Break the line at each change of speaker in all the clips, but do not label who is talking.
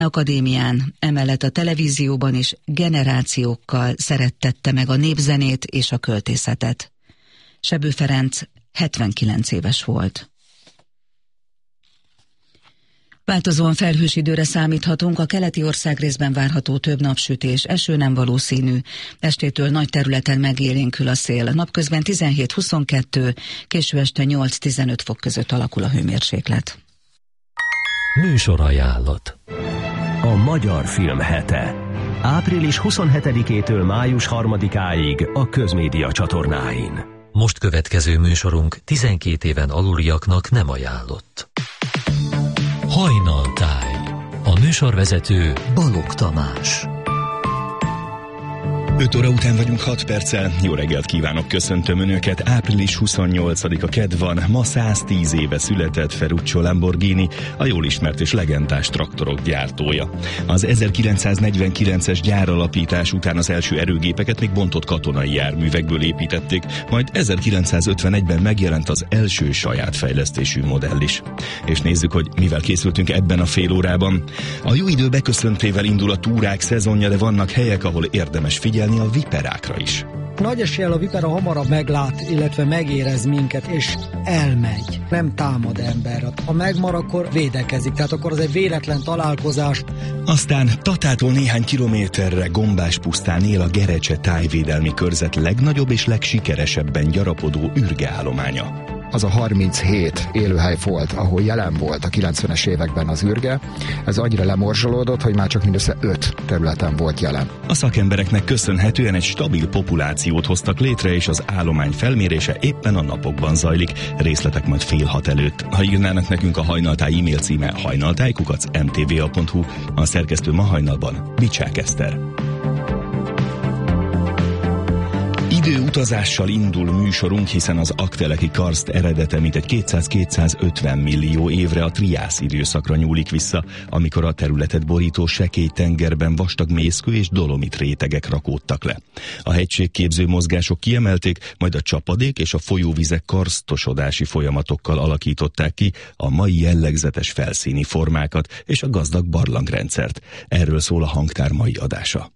Akadémián, emellett a televízióban is generációkkal szerettette meg a népzenét és a költészetet. Sebő Ferenc 79 éves volt. Változóan felhős időre számíthatunk, a keleti országrészben várható több napsütés, eső nem valószínű. Estétől nagy területen megélénkül a szél, napközben 17-22, késő este 8-15 fok között alakul a hőmérséklet.
Műsorajánlat. A Magyar Film Hete. Április 27-től május 3-áig a Közmédia csatornáin. Most következő műsorunk 12 éven aluliaknak nem ajánlott. Hajnaltáj. A műsorvezető Balogh Tamás.
5 óra után vagyunk 6 perccel. Jó reggelt kívánok, köszöntöm Önöket. Április 28-a kedd van. Ma 110 éve született Ferruccio Lamborghini, a jól ismert és legendás traktorok gyártója. Az 1949-es gyáralapítás után az első erőgépeket még bontott katonai járművekből építették, majd 1951-ben megjelent az első saját fejlesztésű modell is. És nézzük, hogy mivel készültünk ebben a fél órában. A jó idő beköszöntével indul a túrák szezonja, de vannak helyek, ahol érdemes figyelni a viperákra is.
Nagy eséllyel a vipera hamarabb meglát, illetve megérez minket, és elmegy. Nem támad emberre. Ha megmar, akkor védekezik, tehát akkor az egy véletlen találkozás.
Aztán Tatától néhány kilométerre Gombás pusztán él a Gerecse tájvédelmi körzet legnagyobb és legsikeresebben gyarapodó ürgeállománya.
Az a 37 élőhely volt, ahol jelen volt a 90-es években az ürge, ez annyira lemorzsolódott, hogy már csak mindössze 5 területen volt jelen.
A szakembereknek köszönhetően egy stabil populációt hoztak létre, és az állomány felmérése éppen a napokban zajlik. Részletek majd 5:30 előtt. Ha írnának nekünk, a Hajnaltáj e-mail címe hajnaltáj@mtva.hu, a szerkesztő ma hajnalban Bicsák Eszter. Időutazással indul műsorunk, hiszen az Aggteleki karszt eredete mintegy 200-250 millió évre, a triász időszakra nyúlik vissza, amikor a területet borító sekély tengerben vastag mészkő és dolomit rétegek rakódtak le. A hegységképző mozgások kiemelték, majd a csapadék és a folyóvizek karsztosodási folyamatokkal alakították ki a mai jellegzetes felszíni formákat és a gazdag barlangrendszert. Erről szól a Hangtár mai adása.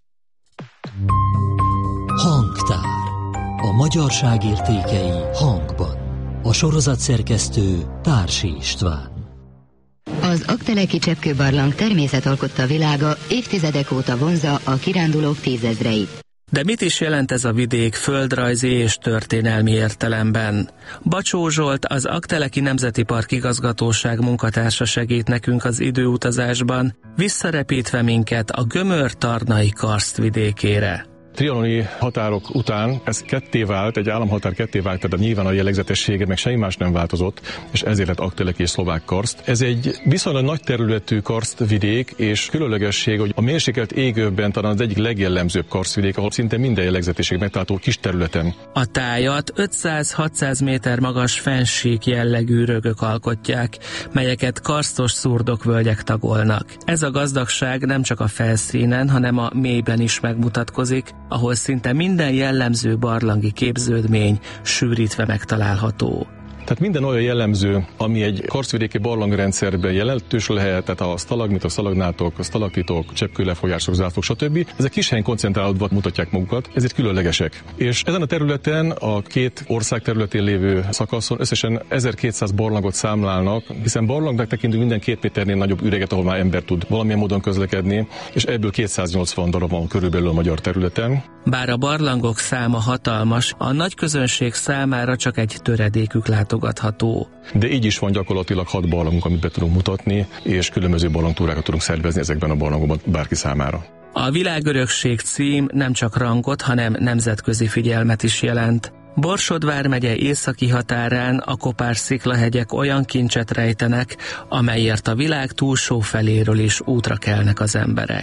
Hangtár. A magyarság értékei hangban. A sorozat szerkesztő Társi István.
Az Aggteleki cseppkőbarlang természetalkotta világa évtizedek óta vonzza a kirándulók tízezreit.
De mit is jelent ez a vidék földrajzi és történelmi értelemben? Bacsó Zsolt, az Aggteleki Nemzeti Park igazgatóság munkatársa segít nekünk az időutazásban, visszarepítve minket a gömör-tarnai karszt vidékére.
Trianoni határok után ez ketté vált, egy államhatár ketté vált, tehát nyilván a jellegzetessége meg semmi más nem változott, és ezért lett Aggteleki és szlovák karszt. Ez egy viszonylag nagy területű karsztvidék, és különlegesség, hogy a mérsékelt égőben talán az egyik legjellemzőbb karsztvidék, ahol szinte minden jellegzetesség megtalálható kis területen.
A tájat 500-600 méter magas fennsík jellegű rögök alkotják, melyeket karstos szurdokvölgyek tagolnak. Ez a gazdagság nem csak a felszínen, hanem a mélyben is megmutatkozik, ahol szinte minden jellemző barlangi képződmény sűrítve megtalálható.
Tehát minden olyan jellemző, ami egy karsztvidéki barlangrendszerben jelentős lehet, tehát a stalagmitok, szalagnátok, stalaktitok, cseppkőlefolyások, zászlók, stb. Ezek kis helyen koncentrálódva mutatják magukat, ezért különlegesek. És ezen a területen, a két ország területén lévő szakaszon összesen 1200 barlangot számlálnak, hiszen barlangnak tekintünk minden 2 méternél nagyobb üreget, ahol már ember tud valamilyen módon közlekedni, és ebből 280 darab van körülbelül a magyar területen.
Bár a barlangok száma hatalmas, a nagy közönség számára csak egy töredékük látogatható.
De így is van gyakorlatilag 6 barlangunk, amit be tudunk mutatni, és különböző barlangtúrákat tudunk szervezni ezekben a barlangokban bárki számára.
A világörökség cím nem csak rangot, hanem nemzetközi figyelmet is jelent. Borsod vármegye északi határán a Kopár-sziklahegyek olyan kincset rejtenek, amelyért a világ túlsó feléről is útra kelnek az emberek.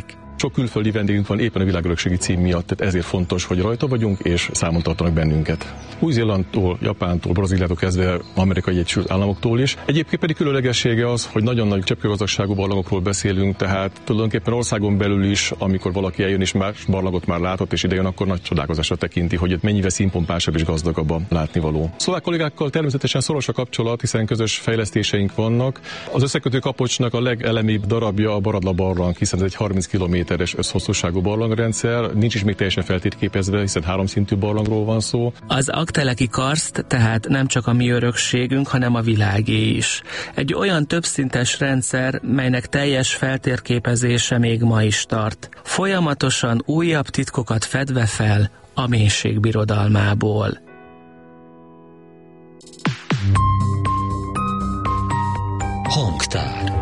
Sok külföldi vendégünk van éppen a világörökségi cím miatt, tehát ezért fontos, hogy rajta vagyunk és számon tartanak bennünket. Új-Zélandtól, Japántól, Brazíliától kezdve Amerikai Egyesült Államoktól is. Egyébként pedig különlegessége az, hogy nagyon nagy cseppkőgazdagságú barlangokról beszélünk, tehát tulajdonképpen országon belül is, amikor valaki eljön és más barlangot már látott és idejön, akkor nagy csodálkozásra tekinti, hogy itt mennyivel színpompásabb és gazdagabb a látnivaló. Szlovák kollégákkal természetesen szoros a kapcsolat, hiszen közös fejlesztéseink vannak. Az összekötő kapocsnak a legelemibb darabja a Baradla barlang, hiszen ez egy 30 kilométeres összhosszúságú barlangrendszer, nincs is még teljesen feltétképezve, hiszen 3 szintű barlangról van szó.
Az Aggteleki karszt tehát nem csak a mi örökségünk, hanem a világé is. Egy olyan többszintes rendszer, melynek teljes feltérképezése még ma is tart. Folyamatosan újabb titkokat fedve fel a mélység birodalmából.
Hangtár.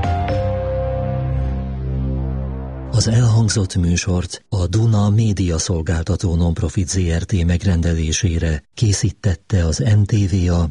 Az elhangzott műsort a Duna Média Szolgáltató Nonprofit Zrt. Megrendelésére készítette az NTVA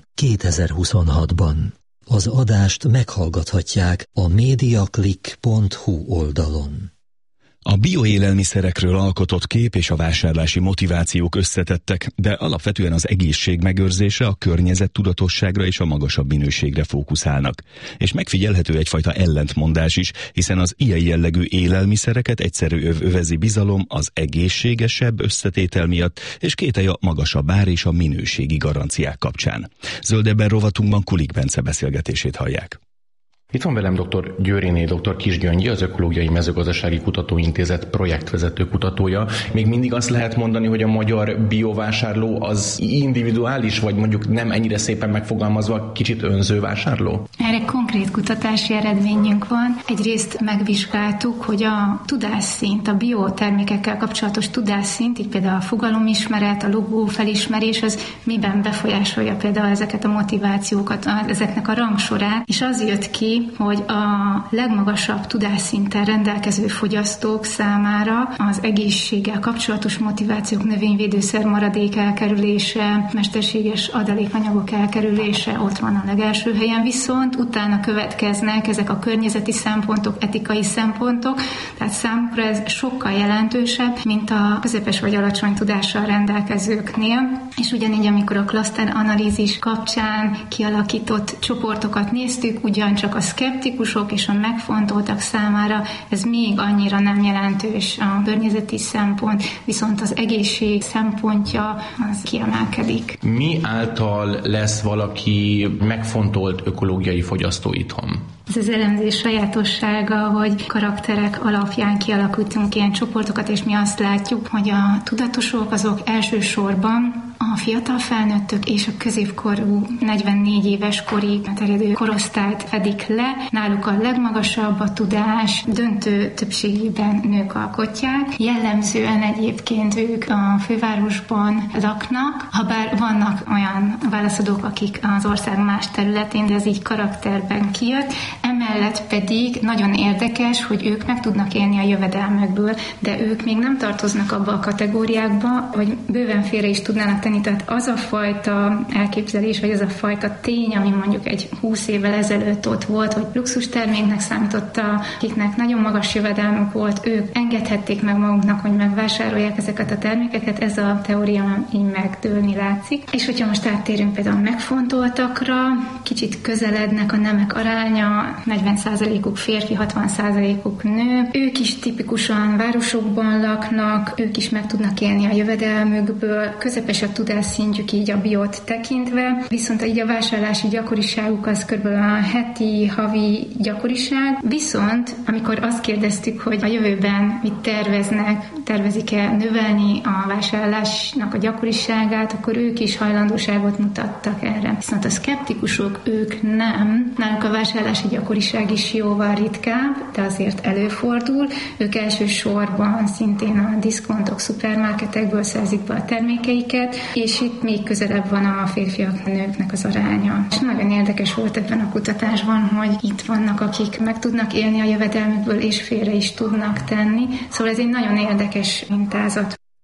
2026-ban. Az adást meghallgathatják a mediaclick.hu oldalon.
A bioélelmiszerekről alkotott kép és a vásárlási motivációk összetettek, de alapvetően az egészség megőrzése, a környezettudatosságra és a magasabb minőségre fókuszálnak. És megfigyelhető egyfajta ellentmondás is, hiszen az ilyen jellegű élelmiszereket egyszerű övezi bizalom az egészségesebb összetétel miatt, és kételj a magasabb ár és a minőségi garanciák kapcsán. Zöldebben rovatunkban Kulik Bence beszélgetését hallják.
Itt van velem dr. Győriné, dr. Kis Gyöngyi, az Ökológiai Mezőgazdasági Kutatóintézet projektvezető kutatója. Még mindig azt lehet mondani, hogy a magyar biovásárló az individuális, vagy mondjuk nem ennyire szépen megfogalmazva kicsit önző vásárló?
Erre konkrét kutatási eredményünk van. Egyrészt megvizsgáltuk, hogy a tudásszint, a biotermékekkel kapcsolatos tudásszint, így például a fogalomismeret, a logó felismerés, az miben befolyásolja például ezeket a motivációkat, ezeknek a rangsorát, és az jött ki, hogy a legmagasabb tudásszinten rendelkező fogyasztók számára az egészséggel kapcsolatos motivációk, növényvédőszer maradék elkerülése, mesterséges adalékanyagok elkerülése ott van a legelső helyen, viszont utána következnek ezek a környezeti szempontok, etikai szempontok, tehát számukra ez sokkal jelentősebb, mint a közepes vagy alacsony tudással rendelkezőknél, és ugyanígy, amikor a klaszter analízis kapcsán kialakított csoportokat néztük, ugyancsak a szkeptikusok és a megfontoltak számára ez még annyira nem jelentős a környezeti szempont, viszont az egészség szempontja az kiemelkedik.
Mi által lesz valaki megfontolt ökológiai fogyasztó itthon?
Ez az elemzés sajátossága, hogy karakterek alapján kialakítunk ilyen csoportokat, és mi azt látjuk, hogy a tudatosok azok elsősorban a fiatal felnőttök és a középkorú 44 éves korig terjedő korosztályt fedik le. Náluk a legmagasabb a tudás, döntő többségében nők alkotják. Jellemzően egyébként ők a fővárosban laknak, habár vannak olyan válaszadók, akik az ország más területén, de ez így karakterben kijött. Emellett pedig nagyon érdekes, hogy ők meg tudnak élni a jövedelmekből, de ők még nem tartoznak abba a kategóriákba, hogy bőven félre is tudnának tenni. Tehát az a fajta elképzelés, vagy az a fajta tény, ami mondjuk egy 20 évvel ezelőtt ott volt, hogy luxus terméknek számította, akiknek nagyon magas jövedelmük volt, ők engedhették meg maguknak, hogy megvásárolják ezeket a termékeket, ez a teória így megdőlni látszik. És hogyha most áttérünk például megfontoltakra, kicsit közelednek a nemek aránya, 40%-uk férfi, 60%-uk nő. Ők is tipikusan városokban laknak, ők is meg tudnak élni a jövedelmükből, közepes a tudásszintjük így a biót tekintve, viszont így a vásárlási gyakoriságuk az kb. A heti, havi gyakoriság. Viszont amikor azt kérdeztük, hogy a jövőben mit terveznek, tervezik-e növelni a vásárlásnak a gyakoriságát, akkor ők is hajlandóságot mutattak erre. Viszont a szkeptikusok, ők nem. Náluk a vásárlási gyakoriság is jóval ritkább, de azért előfordul. Ők elsősorban szintén a diszkontok, szupermarketekből szerzik be a termékeiket, és itt még közelebb van a férfiak nőknek az aránya. És nagyon érdekes volt ebben a kutatásban, hogy itt vannak, akik meg tudnak élni a jövedelmükből, és félre is tudnak tenni. Szóval ez egy nagyon érdekes mintázat.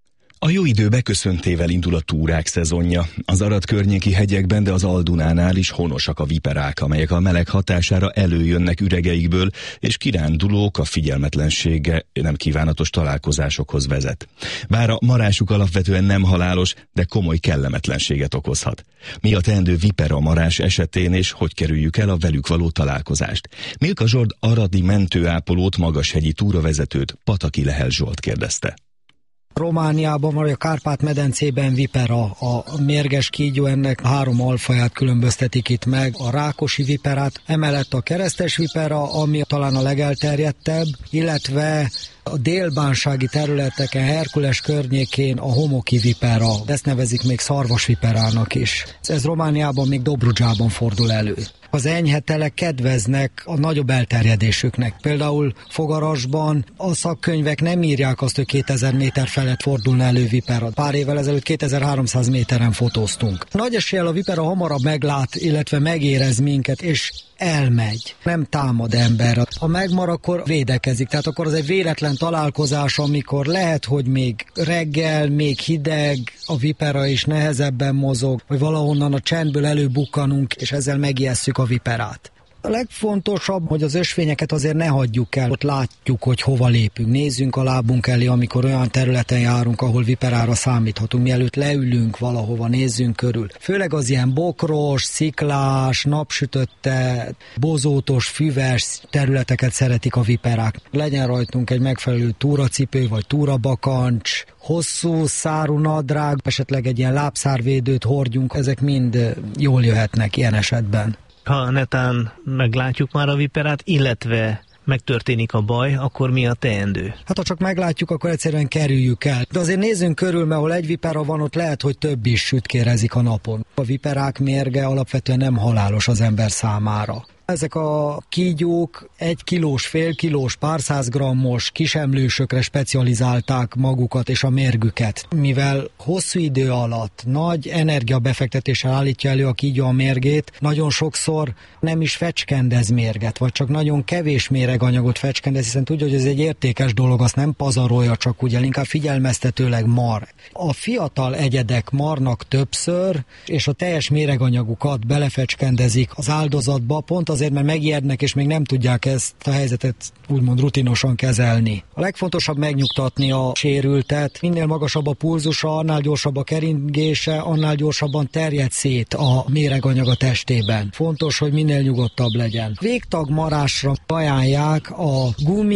A jó idő beköszöntével indul a túrák szezonja. Az Arad környéki hegyekben, de az Al-Dunánál is honosak a viperák, amelyek a meleg hatására előjönnek üregeikből, és kirándulók a figyelmetlensége nem kívánatos találkozásokhoz vezet. Bár a marásuk alapvetően nem halálos, de komoly kellemetlenséget okozhat. Mi a teendő vipera-marás esetén, és hogy kerüljük el a velük való találkozást? Milka Zsolt aradi mentőápolót, magashegyi túravezetőt Pataki Lehel Zsolt kérdezte.
Romániában vagy a Kárpát-medencében vipera, a mérges kígyó, ennek 3 alfaját különböztetik itt meg, a rákosi viperát, emellett a keresztes vipera, ami talán a legelterjedtebb, illetve a délbánsági területeken, Herkules környékén a homoki vipera, ezt nevezik még szarvasviperának is. Ez Romániában még Dobrudzsában fordul elő. Az enyhe telek kedveznek a nagyobb elterjedésüknek. Például Fogarasban a szakkönyvek nem írják azt, hogy 2000 méter felett fordulna elő vipera. Pár évvel ezelőtt 2300 méteren fotóztunk. Nagy eséllyel a vipera hamarabb meglát, illetve megérez minket, és elmegy. Nem támad emberre. Ha megmar, akkor védekezik. Tehát akkor az egy véletlen találkozás, amikor lehet, hogy még reggel, még hideg, a vipera is nehezebben mozog, vagy valahonnan a csendből előbukkanunk, és ezzel megijesszük a viperát. A legfontosabb, hogy az ösvényeket azért ne hagyjuk el, ott látjuk, hogy hova lépünk. Nézzünk a lábunk elé, amikor olyan területen járunk, ahol viperára számíthatunk, mielőtt leülünk valahova, nézzünk körül. Főleg az ilyen bokros, sziklás, napsütötte, bozótos, füves területeket szeretik a viperák. Legyen rajtunk egy megfelelő túracipő vagy túrabakancs, hosszú szárú nadrág, esetleg egy ilyen lábszárvédőt hordjunk, ezek mind jól jöhetnek ilyen esetben.
Ha netán meglátjuk már a viperát, illetve megtörténik a baj, akkor mi a teendő? Hát
ha csak meglátjuk, akkor egyszerűen kerüljük el. De azért nézzünk körül, mert ahol egy vipera van, ott lehet, hogy több is sütkérezik a napon. A viperák mérge alapvetően nem halálos az ember számára. Ezek a kígyók 1 kilós, fél kilós, pár száz grammos kisemlősökre specializálták magukat és a mérgüket. Mivel hosszú idő alatt nagy energiabefektetéssel állítja elő a kígyó a mérgét, nagyon sokszor nem is fecskendez mérget, vagy csak nagyon kevés méreganyagot fecskendez, hiszen tudja, hogy ez egy értékes dolog, azt nem pazarolja csak úgy, inkább figyelmeztetőleg mar. A fiatal egyedek marnak többször, és a teljes méreganyagukat belefecskendezik az áldozatba, pont azért, mert megijednek, és még nem tudják ezt a helyzetet úgymond rutinosan kezelni. A legfontosabb megnyugtatni a sérültet. Minél magasabb a pulzusa, annál gyorsabb a keringése, annál gyorsabban terjed szét a méreganyag a testében. Fontos, hogy minél nyugodtabb legyen. Végtagmarásra ajánlják a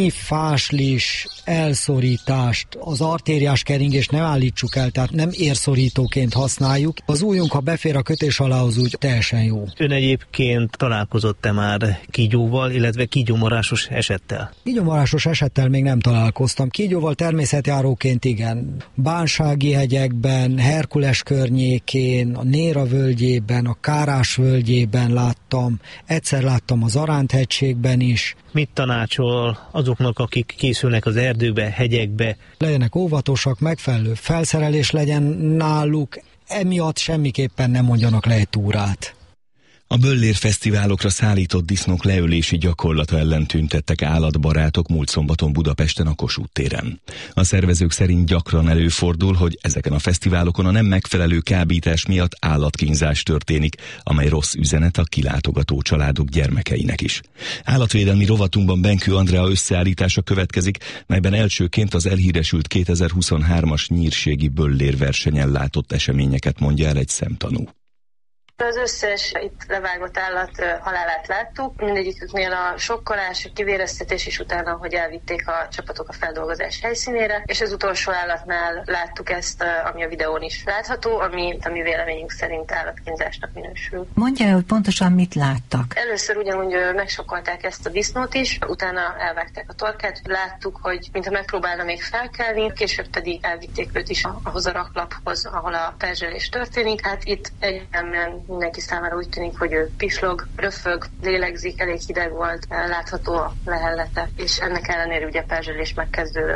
gumifáslis elszorítást. Az artériás keringést nem állítsuk el, tehát nem érszorítóként használjuk. Az ujjunk, ha befér a kötés alá, az úgy teljesen jó.
Ön egyébként találkozott-e már kígyóval, illetve kígyómarásos esettel?
Kígyómarásos esettel még nem találkoztam. Kígyóval természetjáróként igen. Bánsági hegyekben, Herkules környékén, a Néra völgyében, a Kárás völgyében láttam. Egyszer láttam az Aránt-hegységben is.
Mit tanácsol azoknak, akik készülnek az erdőbe, hegyekbe?
Legyenek óvatosak, megfelelő felszerelés legyen náluk, emiatt semmiképpen nem mondjanak le egy túrát.
A Böllér fesztiválokra szállított disznók leölési gyakorlata ellen tüntettek állatbarátok múlt szombaton Budapesten a Kossuth téren. A szervezők szerint gyakran előfordul, hogy ezeken a fesztiválokon a nem megfelelő kábítás miatt állatkínzás történik, amely rossz üzenet a kilátogató családok gyermekeinek is. Állatvédelmi rovatunkban Benkő Andrea összeállítása következik, melyben elsőként az elhíresült 2023-as nyírségi Böllér versenyen látott eseményeket mondja el egy szemtanú.
Az összes itt levágott állat halálát láttuk, mindegyiküknél a sokkolás, a kivéreztetés és utána, hogy elvitték a csapatok a feldolgozás helyszínére, és az utolsó állatnál láttuk ezt, ami a videón is látható, ami véleményünk szerint állatkínzásnak minősül.
Mondja, hogy pontosan mit láttak?
Először ugyanúgy megsokkolták ezt a disznót is, utána elvágták a torkát, láttuk, hogy mintha megpróbálna még felkelni, később pedig elvitték őt is ahhoz a raklaphoz, ahol a perzselés történik. Hát itt egyáltalán mindenki számára úgy tűnik, hogy ő pislog, röfög, lélegzik, elég hideg volt, látható a lehellete, és ennek ellenére ugye perzselés megkezdődött.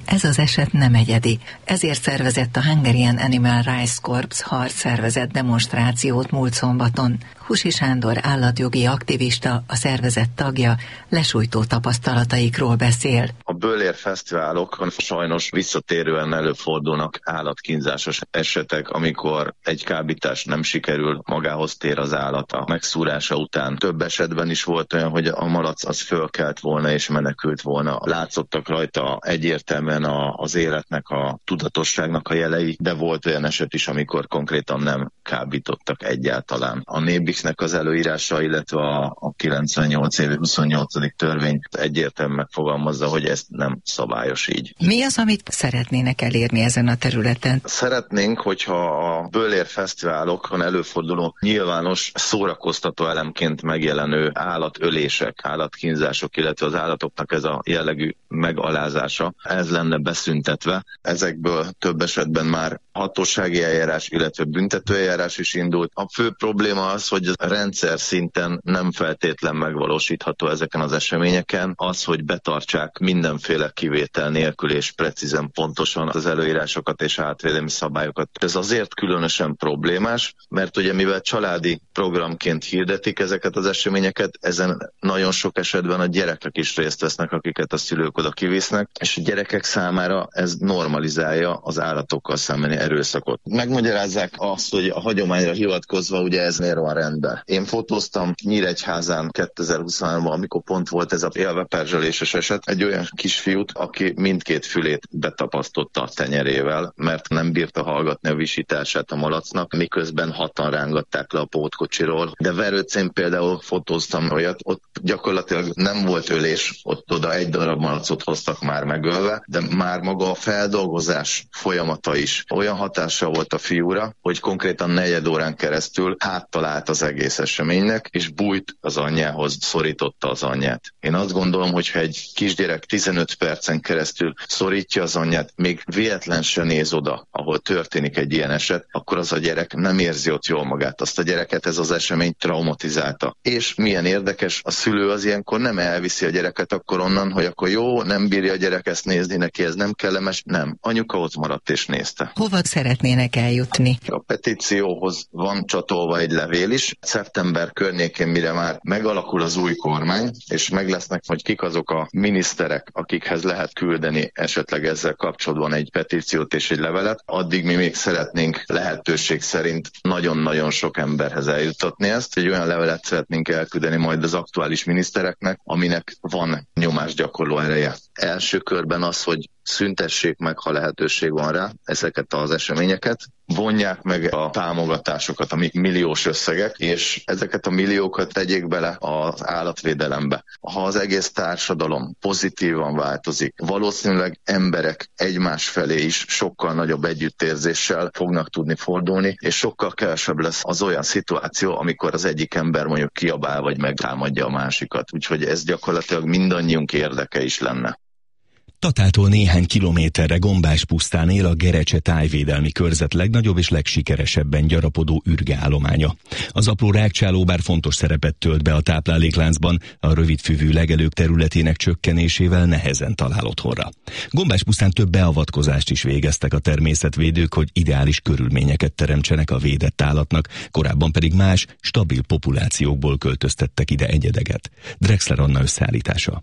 Ez az eset nem egyedi. Ezért szervezett a Hungarian Animal Rights Corps harcszervezet demonstrációt múlt szombaton. Husi Sándor állatjogi aktivista, a szervezet tagja, lesújtó tapasztalataikról beszél.
A bőlér fesztiválokon sajnos visszatérően előfordulnak állatkínzásos esetek, amikor egy kábítás nem sikerül, magához tér az állat a megszúrása után. Több esetben is volt olyan, hogy a malac az fölkelt volna és menekült volna. Látszottak rajta egyértelműen az életnek, a tudatosságnak a jelei, de volt olyan eset is, amikor konkrétan nem kábítottak egyáltalán. A NÉBIX-nek az előírása, illetve a 98 évi 28. törvény egyértelműen megfogalmazza, hogy ez nem szabályos így.
Mi az, amit szeretnének elérni ezen a területen?
Szeretnénk, hogyha a bőlér fesztiválokon előforduló nyilvános szórakoztató elemként megjelenő állatölések, állatkínzások, illetve az állatoknak ez a jellegű megalázása, ez lenne beszüntetve. Ezekből több esetben már hatósági eljárás, illetve büntetőeljárás is indult. A fő probléma az, hogy a rendszer szinten nem feltétlen megvalósítható ezeken az eseményeken. Az, hogy betartsák mindenféle kivétel nélkül és precízen pontosan az előírásokat és állatvédelmi szabályokat. Ez azért különösen problémás, mert ugye mivel családi programként hirdetik ezeket az eseményeket, ezen nagyon sok esetben a gyerekek is részt vesznek, akiket a szülők oda kivisznek, és a gyerekek számára ez normalizálja az állatokkal szembeni erőszakot. Megmagyarázzák azt, hogy a hagyományra hivatkozva ugye ez miért van rendben. Én fotóztam Nyíregyházán 2023-ban, amikor pont volt ez a élveperzseléses eset, egy olyan kisfiút, aki mindkét fülét betapasztotta a tenyerével, mert nem bírta hallgatni a visítását a malacnak, miközben hatan rángatták le a pótkocsiról. De Verőcén például fotóztam olyat, ott gyakorlatilag nem volt ölés, ott oda egy darab malacot hoztak már megölve, de már maga a feldolgozás folyamata is olyan hatással volt a fiúra, hogy konkrétan 4 órán keresztül háttal állt az egész eseménynek, és bújt az anyjához, szorította az anyját. Én azt gondolom, hogy ha egy kisgyerek 15 percen keresztül szorítja az anyját, még véletlen se néz oda, ahol történik egy ilyen eset, akkor az a gyerek nem érzi ott jól magát. Azt a gyereket ez az esemény traumatizálta. És milyen érdekes, a szülő az ilyenkor nem elviszi a gyereket akkor onnan, hogy akkor jó, nem bírja a gyerek ezt nézni, neki ez nem kellemes, nem. Anyuka ott maradt és nézte.
Hova szeretnének eljutni?
A petícióhoz van csatolva egy levél is. Szeptember környékén, mire már megalakul az új kormány, és meg lesznek, hogy kik azok a miniszterek, akikhez lehet küldeni esetleg ezzel kapcsolatban egy petíciót és egy levelet, addig mi még szeretnénk lehetőség szerint nagyon-nagyon sok emberhez eljuttatni ezt. Egy olyan levelet szeretnénk elküldeni majd az aktuális minisztereknek, aminek van nyomásgyakorló ereje. Első körben az, hogy szüntessék meg, ha lehetőség van rá, ezeket az eseményeket, vonják meg a támogatásokat, amik milliós összegek, és ezeket a milliókat tegyék bele az állatvédelembe. Ha az egész társadalom pozitívan változik, valószínűleg emberek egymás felé is sokkal nagyobb együttérzéssel fognak tudni fordulni, és sokkal kevesebb lesz az olyan szituáció, amikor az egyik ember mondjuk kiabál vagy megtámadja a másikat. Úgyhogy ez gyakorlatilag mindannyiunk érdeke is lenne.
Tatától néhány kilométerre Gombás-pusztán él a Gerecse tájvédelmi körzet legnagyobb és legsikeresebben gyarapodó ürgeállománya. Az apró rágcsáló bár fontos szerepet tölt be a táplálékláncban, a rövidfűvű legelők területének csökkenésével nehezen talál otthonra. Gombás-pusztán több beavatkozást is végeztek a természetvédők, hogy ideális körülményeket teremtsenek a védett állatnak, korábban pedig más, stabil populációkból költöztettek ide egyedeget. Drexler Anna összeállítása.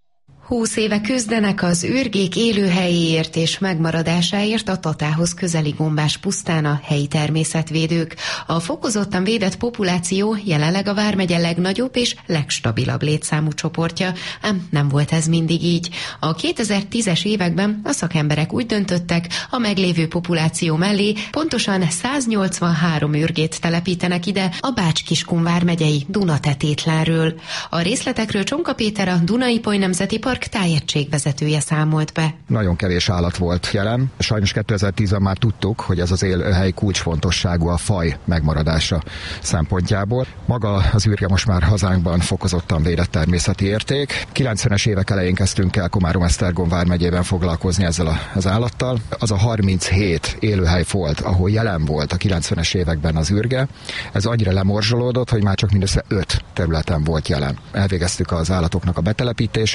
20 éve küzdenek az ürgék élőhelyéért és megmaradásáért a Tatához közeli Gombás-pusztán a helyi természetvédők. A fokozottan védett populáció jelenleg a vármegye legnagyobb és legstabilabb létszámú csoportja, ám nem volt ez mindig így. A 2010-es években a szakemberek úgy döntöttek, a meglévő populáció mellé pontosan 183 ürgét telepítenek ide a Bács-Kiskun vármegyei Dunatetétlenről. A részletekről Csonka Péter, a Duna-Ipoly Nemzeti Park tájegységvezetője számolt be.
Nagyon kevés állat volt jelen. Sajnos 2010-ben már tudtuk, hogy ez az élőhely kulcsfontosságú a faj megmaradása szempontjából. Maga az ürge most már hazánkban fokozottan védett természeti érték. 90-es évek elején kezdtünk el Komárom-Esztergom vármegyében foglalkozni ezzel az állattal. Az a 37 élőhely volt, ahol jelen volt a 90-es években az ürge. Ez annyira lemorzsolódott, hogy már csak mindössze 5 területen volt jelen. Elvégeztük az állatoknak a betelepítését, a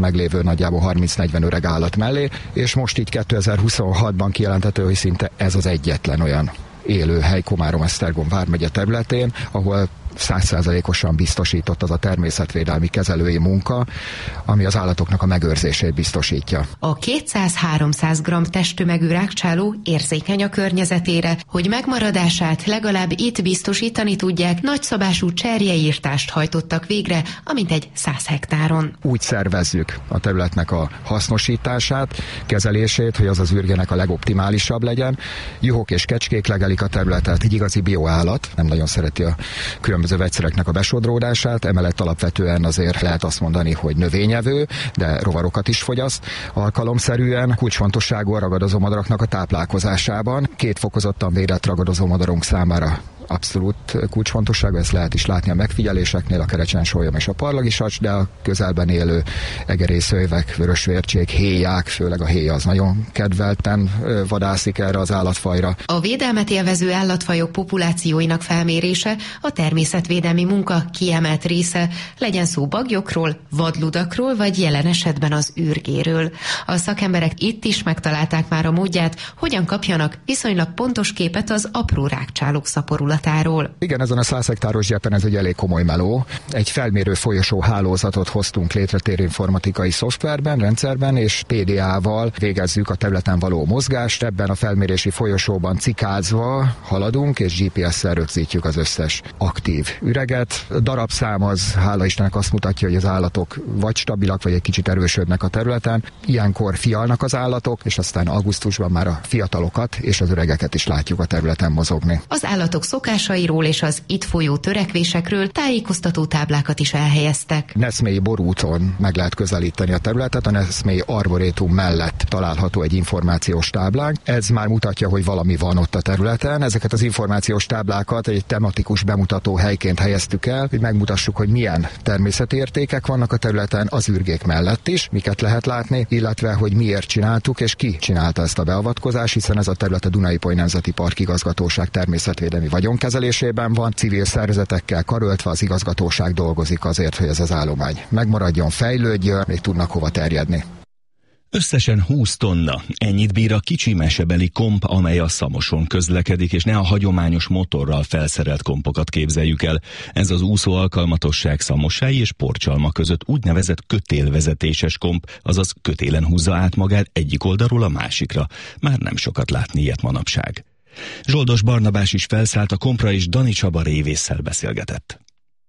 meglévő nagyjából 30-40 öreg állat mellé, és most így 2026-ban kijelenthető, hogy szinte ez az egyetlen olyan élőhely Komárom-Esztergom vármegye területén, ahol 100%-osan biztosított az a természetvédelmi kezelői munka, ami az állatoknak a megőrzését biztosítja.
A 200-300 g testtömegű rágcsáló érzékeny a környezetére, hogy megmaradását legalább itt biztosítani tudják, nagyszabású cserjeírtást hajtottak végre, amint 100 hektáron.
Úgy szervezzük a területnek a hasznosítását, kezelését, hogy az az ürgenek a legoptimálisabb legyen. Juhok és kecskék legelik a területet, egy igazi bioállat, nem nagyon szereti a különböző vegyszereknek a besodródását, emellett alapvetően azért lehet azt mondani, hogy növényevő, de rovarokat is fogyaszt. Alkalomszerűen kulcsfontosságú a ragadozómadaraknak a táplálkozásában. 2 fokozottan védett ragadozómadarunk számára abszolút kulcsfontosságú, ezt lehet is látni a megfigyeléseknél, a kerecsensolyom és a parlagisacs, de a közelben élő egerészőjvek, vörösvércsék, héják, főleg a héja az nagyon kedvelten vadászik erre az állatfajra.
A védelmet élvező állatfajok populációinak felmérése a természetvédelmi munka kiemelt része, legyen szó baglyokról, vadludakról, vagy jelen esetben az ürgéről. A szakemberek itt is megtalálták már a módját, hogyan kapjanak viszonylag pontos képet az apró rágcsálók szaporulatáról.
Igen, ezen a 100 hektáros gyepen ez egy elég komoly meló. Egy felmérő folyosó hálózatot hoztunk létre térinformatikai szoftverben, rendszerben, és PDA-val végezzük a területen való mozgást. Ebben a felmérési folyosóban cikázva haladunk, és GPS-szel rögzítjük az összes aktív üreget. A darabszám az, hála Istennek, azt mutatja, hogy az állatok vagy stabilak, vagy egy kicsit erősödnek a területen. Ilyenkor fialnak az állatok, és aztán augusztusban már a fiatalokat és az öregeket is látjuk a területen mozogni.
Az állatok szokásairól és az itt folyó törekvésekről tájékoztató táblákat is elhelyeztek.
Neszmélyi borúton meg lehet közelíteni a területet, a Neszmélyi Arborétum mellett található egy információs táblánk. Ez már mutatja, hogy valami van ott a területen. Ezeket az információs táblákat egy tematikus bemutató helyként helyeztük el, hogy megmutassuk, hogy milyen természeti értékek vannak a területen, az ürgék mellett is, miket lehet látni, illetve hogy miért csináltuk és ki csinálta ezt a beavatkozást, hiszen ez a terület a Duna-Ipoly Nemzeti Park Igazgatóság természetvédelmi vagyonkezelésében van, civil szervezetekkel karöltve az igazgatóság dolgozik azért, hogy ez az állomány megmaradjon, fejlődjön, még tudnak hova terjedni.
Összesen 20 tonna. Ennyit bír a kicsi mesebeli komp, amely a Szamoson közlekedik, és ne a hagyományos motorral felszerelt kompokat képzeljük el. Ez az úszó alkalmatosság Szamosságy és Porcsalma között úgynevezett kötélvezetéses komp, azaz kötélen húzza át magát egyik oldalról a másikra. Már nem sokat látni ilyet manapság. Zsoldos Barnabás is felszállt a kompra, és Dani Csaba révésszel beszélgetett.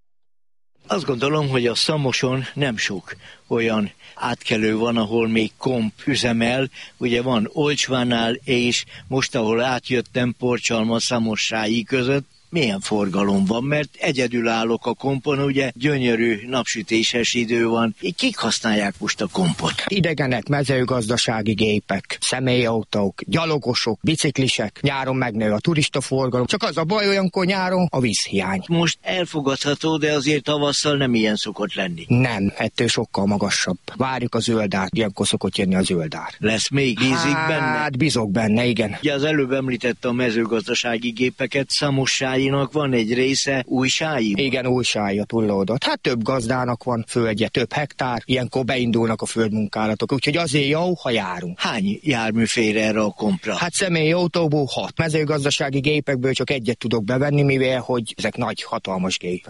Azt gondolom, hogy a Szamoson nem sok olyan átkelő van, ahol még komp üzemel. Ugye van Olcsvánál, és most, ahol átjöttem Porcsalma-Szamosságy között, milyen forgalom van, mert egyedül állok a kompon, ugye gyönyörű napsütéses idő van. Kik használják most a kompot?
Idegenek, mezőgazdasági gépek, személyautók, gyalogosok, biciklisek, nyáron megnő a turistaforgalom. Csak az a baj, olyankor nyáron a vízhiány.
Most elfogadható, de azért tavasszal nem ilyen szokott lenni.
Nem, ettől sokkal magasabb. Várjuk a zöldár, ilyenkor szokott jönni a zöldár.
Lesz még vízik benne?
Hát bízok benne, igen.
Ugye az előbb említette a mezőgazdasági gépeket, Szamosságynak van egy része újsági?
Igen, újsája túllódott. Hát több gazdának van földje, több hektár, ilyenkor beindulnak a földmunkálatok, úgyhogy azért jó, ha járunk.
Hány jármű fér erre a kompra?
Hát személyi autóból 6. Mezőgazdasági gépekből csak egyet tudok bevenni, mivel hogy ezek nagy, hatalmas gépek.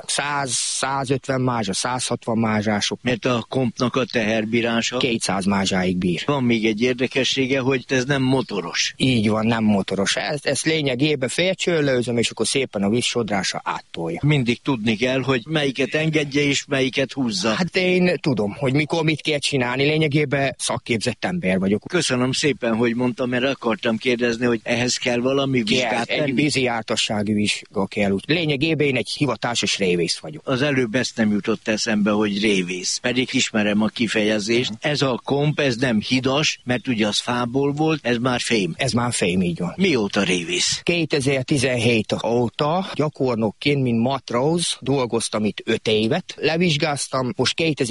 100-150 mázsa, 160 mázsások.
Mert a kompnak a teherbírása?
200 mázsáig bír.
Van még egy érdekessége, hogy ez nem motoros.
Így van, nem motoros. Ez lényegében félcsőlőzöm, és akkor szépen a vízsodrása áttolja.
Mindig tudni kell, hogy melyiket engedje és melyiket húzza.
Hát én tudom, hogy mikor mit kell csinálni, lényegében szakképzett ember vagyok.
Köszönöm szépen, hogy mondtam, mert akartam kérdezni, hogy ehhez kell valami vizsgát tenni.
Egy vízi jártassági vizsga kell. Lényegében én egy hivatásos révész vagyok.
Az előbb ezt nem jutott eszembe, hogy révész. Pedig ismerem a kifejezést. Ez a komp, ez nem hidas, mert ugye az fából volt, ez már fém.
Ez már fém, így van.
Mióta révész?
2017 óta gyakornokként, mint matróz, dolgoztam itt 5 évet, levizsgáztam, most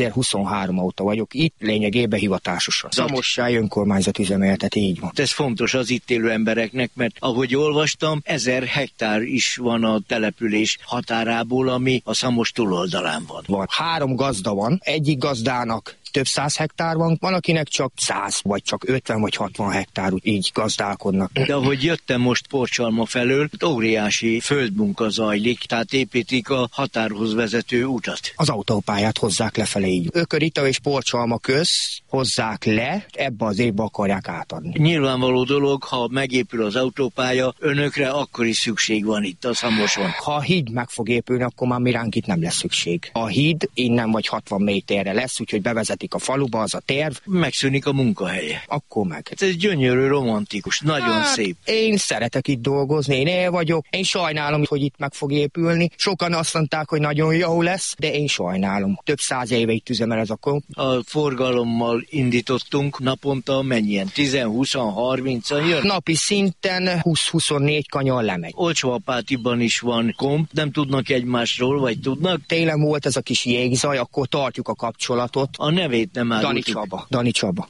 2023 óta vagyok itt, lényegében hivatásosan. Szamosságy önkormányzat üzemeltet, így van.
Ez fontos az itt élő embereknek, mert ahogy olvastam, 1000 hektár is van a település határából, ami a Szamos túloldalán van.
3 gazda van, egyik gazdának több 100 hektár van, van akinek csak 100, vagy csak 50, vagy 60 hektár, így gazdálkodnak.
De ahogy jöttem most Porcsalma felől, óriási földmunka zajlik, tehát építik a határhoz vezető utat.
Az autópályát hozzák lefelé így. Ökörita és Porcsalma köz hozzák le, ebbe az évbe akarják átadni.
Nyilvánvaló dolog, ha megépül az autópálya, önökre akkor is szükség van itt a Szamoson.
Ha a híd meg fog épülni, akkor már mi ránk itt nem lesz szükség. A híd innen vagy 60 méterre lesz, úgyhogy bevezetik a faluba, az a terv.
Megszűnik a munkahelye.
Akkor meg.
Ez gyönyörű, romantikus, nagyon szép.
Én szeretek itt dolgozni, én el vagyok. Én sajnálom, hogy itt meg fog épülni. Sokan azt mondták, hogy nagyon jó lesz, de én sajnálom. Több 100 éve itt üzemel ez a komp.
A forgalommal indítottunk naponta mennyien? 10-20-30-an jön?
Napi szinten 20-24 kanyar lemegy.
Olcsóapátiban is van komp, nem tudnak egymásról, vagy tudnak?
Télen volt ez a kis jégzaj, akkor tartjuk a kapcsolatot.
A nevét nem
árultuk. Dani Csaba.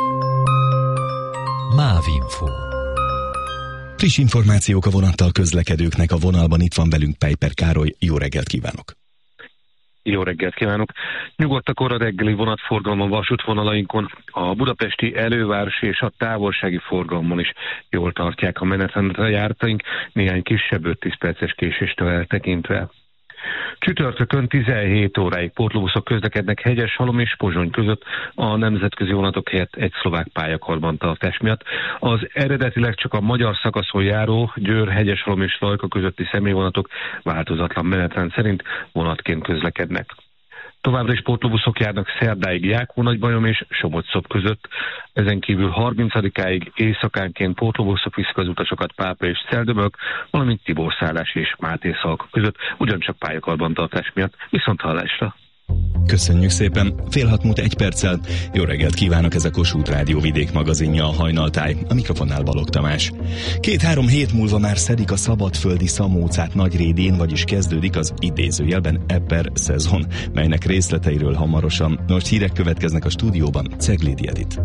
MÁV-info.
Friss információk a vonattal közlekedőknek. A vonalban itt van velünk Peiper Károly. Jó reggelt kívánok!
Jó reggelt kívánok! Nyugodt a kora reggeli vonatforgalom a vasútvonalainkon, a budapesti elővárosi és a távolsági forgalomon is jól tartják a menetrendet a járataink, néhány kisebb 5-10 perces késéstől eltekintve. Csütörtökön 17 óráig pótlóbuszok közlekednek Hegyeshalom és Pozsony között a nemzetközi vonatok helyett egy szlovák pályakarbantartás miatt. Az eredetileg csak a magyar szakaszon járó Győr, Hegyeshalom és Lajka közötti személyvonatok változatlan menetrend szerint vonatként közlekednek. Továbbra is pótlóbuszok járnak szerdáig Jákó-Nagybajom és Somogy-Szob között, ezen kívül 30-áig éjszakánként pótlóbuszok viszik az utasokat Pápa és Szeldömök, valamint Tiborszállás és Máté-Szalka között, ugyancsak pályakarbantartás miatt. Viszonthallásra!
Köszönjük szépen! 5:06 perccel. Jó reggelt kívánok, ez a Kossuth Rádió vidék magazinja, a Hajnaltáj. A mikrofonnál Balogh Tamás. 2-3 hét múlva már szedik a szabadföldi szamócát Nagyrédén, vagyis kezdődik az idézőjelben eper szezon, melynek részleteiről hamarosan. Most hírek következnek a stúdióban. Ceglédi Edit.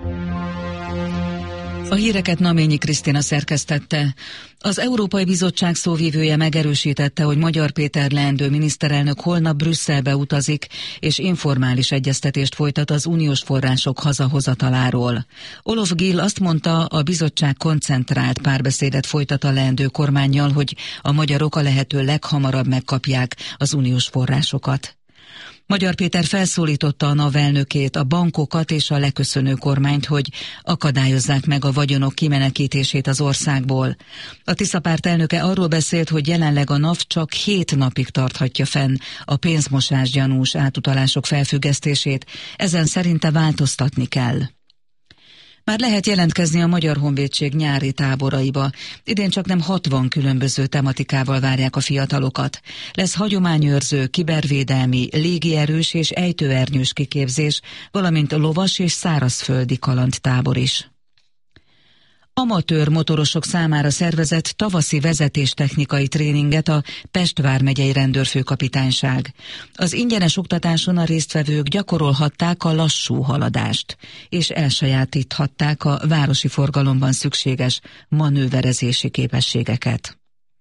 A híreket Naményi Krisztina szerkesztette. Az Európai Bizottság szóvivője megerősítette, hogy Magyar Péter leendő miniszterelnök holnap Brüsszelbe utazik, és informális egyeztetést folytat az uniós források hazahozataláról. Olof Gill azt mondta, a bizottság koncentrált párbeszédet folytat a leendő kormánnyal, hogy a magyarok a lehető leghamarabb megkapják az uniós forrásokat. Magyar Péter felszólította a NAV elnökét, a bankokat és a leköszönő kormányt, hogy akadályozzák meg a vagyonok kimenekítését az országból. A Tisza párt elnöke arról beszélt, hogy jelenleg a NAV csak 7 napig tarthatja fenn a pénzmosás gyanús átutalások felfüggesztését, ezen szerinte változtatni kell. Már lehet jelentkezni a Magyar Honvédség nyári táboraiba. Idén csaknem 60 különböző tematikával várják a fiatalokat. Lesz hagyományőrző, kibervédelmi, légierős és ejtőernyős kiképzés, valamint lovas és szárazföldi kalandtábor is. Amatőr motorosok számára szervezett tavaszi vezetéstechnikai tréninget a Pest vármegyei rendőrfőkapitányság. Az ingyenes oktatáson a résztvevők gyakorolhatták a lassú haladást, és elsajátíthatták a városi forgalomban szükséges manőverezési képességeket.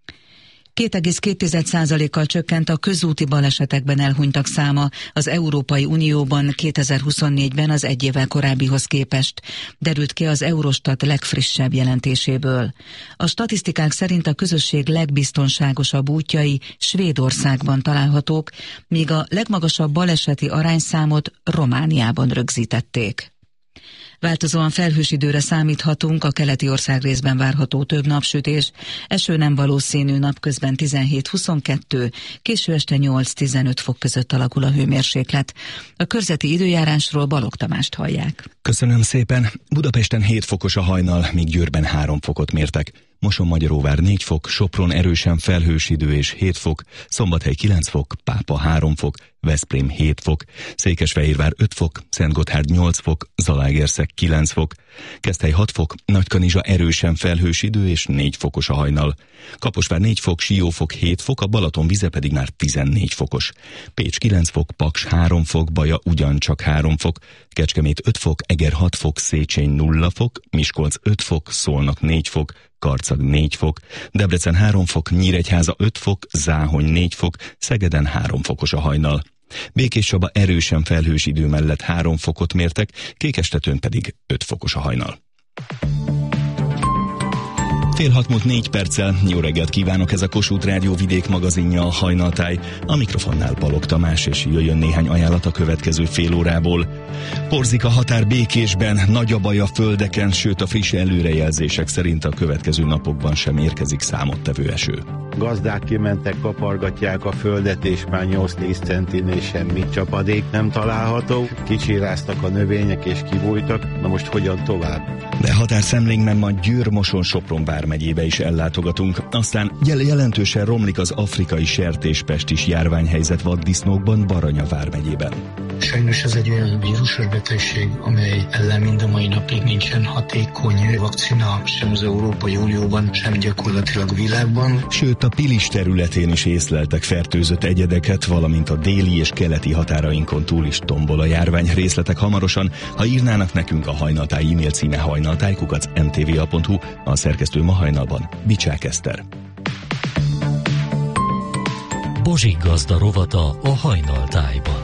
2,2%-kal csökkent a közúti balesetekben elhunytak száma az Európai Unióban 2024-ben az egy évvel korábbihoz képest, derült ki az Eurostat legfrissebb jelentéséből. A statisztikák szerint a közösség legbiztonságosabb útjai Svédországban találhatók, míg a legmagasabb baleseti arányszámot Romániában rögzítették. Változóan felhős időre számíthatunk, a keleti országrészben várható több napsütés, eső nem valószínű, napközben 17-22, késő este 8-15 fok között alakul a hőmérséklet. A körzeti időjárásról Balogh Tamást hallják.
Köszönöm szépen. Budapesten 7 fokos a hajnal, míg Győrben 3 fokot mértek. Moson-Magyaróvár 4 fok, Sopron erősen felhős idő és 7 fok, Szombathely 9 fok, Pápa 3 fok, Veszprém 7 fok, Székesfehérvár 5 fok, Szentgotthárd 8 fok, Zalaegerszeg 9 fok, Keszthely 6 fok, Nagykanizsa erősen felhős idő és 4 fokos a hajnal. Kaposvár 4 fok, Siófok 7 fok, a Balaton vize pedig már 14 fokos. Pécs 9 fok, Paks 3 fok, Baja ugyancsak 3 fok, Kecskemét 5 fok, Eger 6 fok, Széchenyi 0 fok, Miskolc 5 fok, Szolnok 4 fok, Karcag 4 fok, Debrecen 3 fok, Nyíregyháza 5 fok, Záhony 4 fok, Szegeden 3 fokos a hajnal. Békés Csaba erősen felhős idő mellett 3 fokot mértek, Kékestetőn pedig 5 fokos a hajnal. 5:06 jó reggelt kívánok, ez a Kossuth Rádió vidék magazinja, a Hajnaltáj. A mikrofonnál Balogh Tamás, és jöjjön néhány ajánlat a következő fél órából. Porzik a határ Békésben, nagy a baj a földeken, sőt a friss előrejelzések szerint a következő napokban sem érkezik számottevő eső.
Gazdák kimentek, kapargatják a földet, és már 8-10 centinél semmi csapadék nem található. Kicsiráztak a növények és kibújtak, na most hogyan tovább?
De határszemlénkben ma Győr, Moson, Sopron vármegyébe is ellátogatunk. Aztán jelentősen romlik az afrikai sertéspestis járványhelyzet vaddisznókban, Baranya vármegyében.
Sajnos ez egy olyan vírusos betegség, amely ellen mind a mai napig nincsen hatékony vakcina, sem az Európai Unióban, sem gyakorlatilag világban.
Sőt, a Pilis területén is észleltek fertőzött egyedeket, valamint a déli és keleti határainkon túl is tombol a járvány. Részletek hamarosan, ha írnának nekünk a Hajnaltáj e-mail címe hajnaltáj@mtva.hu, a szerkesztő ma hajnalban Bicsák Eszter.
Bozsik Gazda rovata a Hajnaltájban.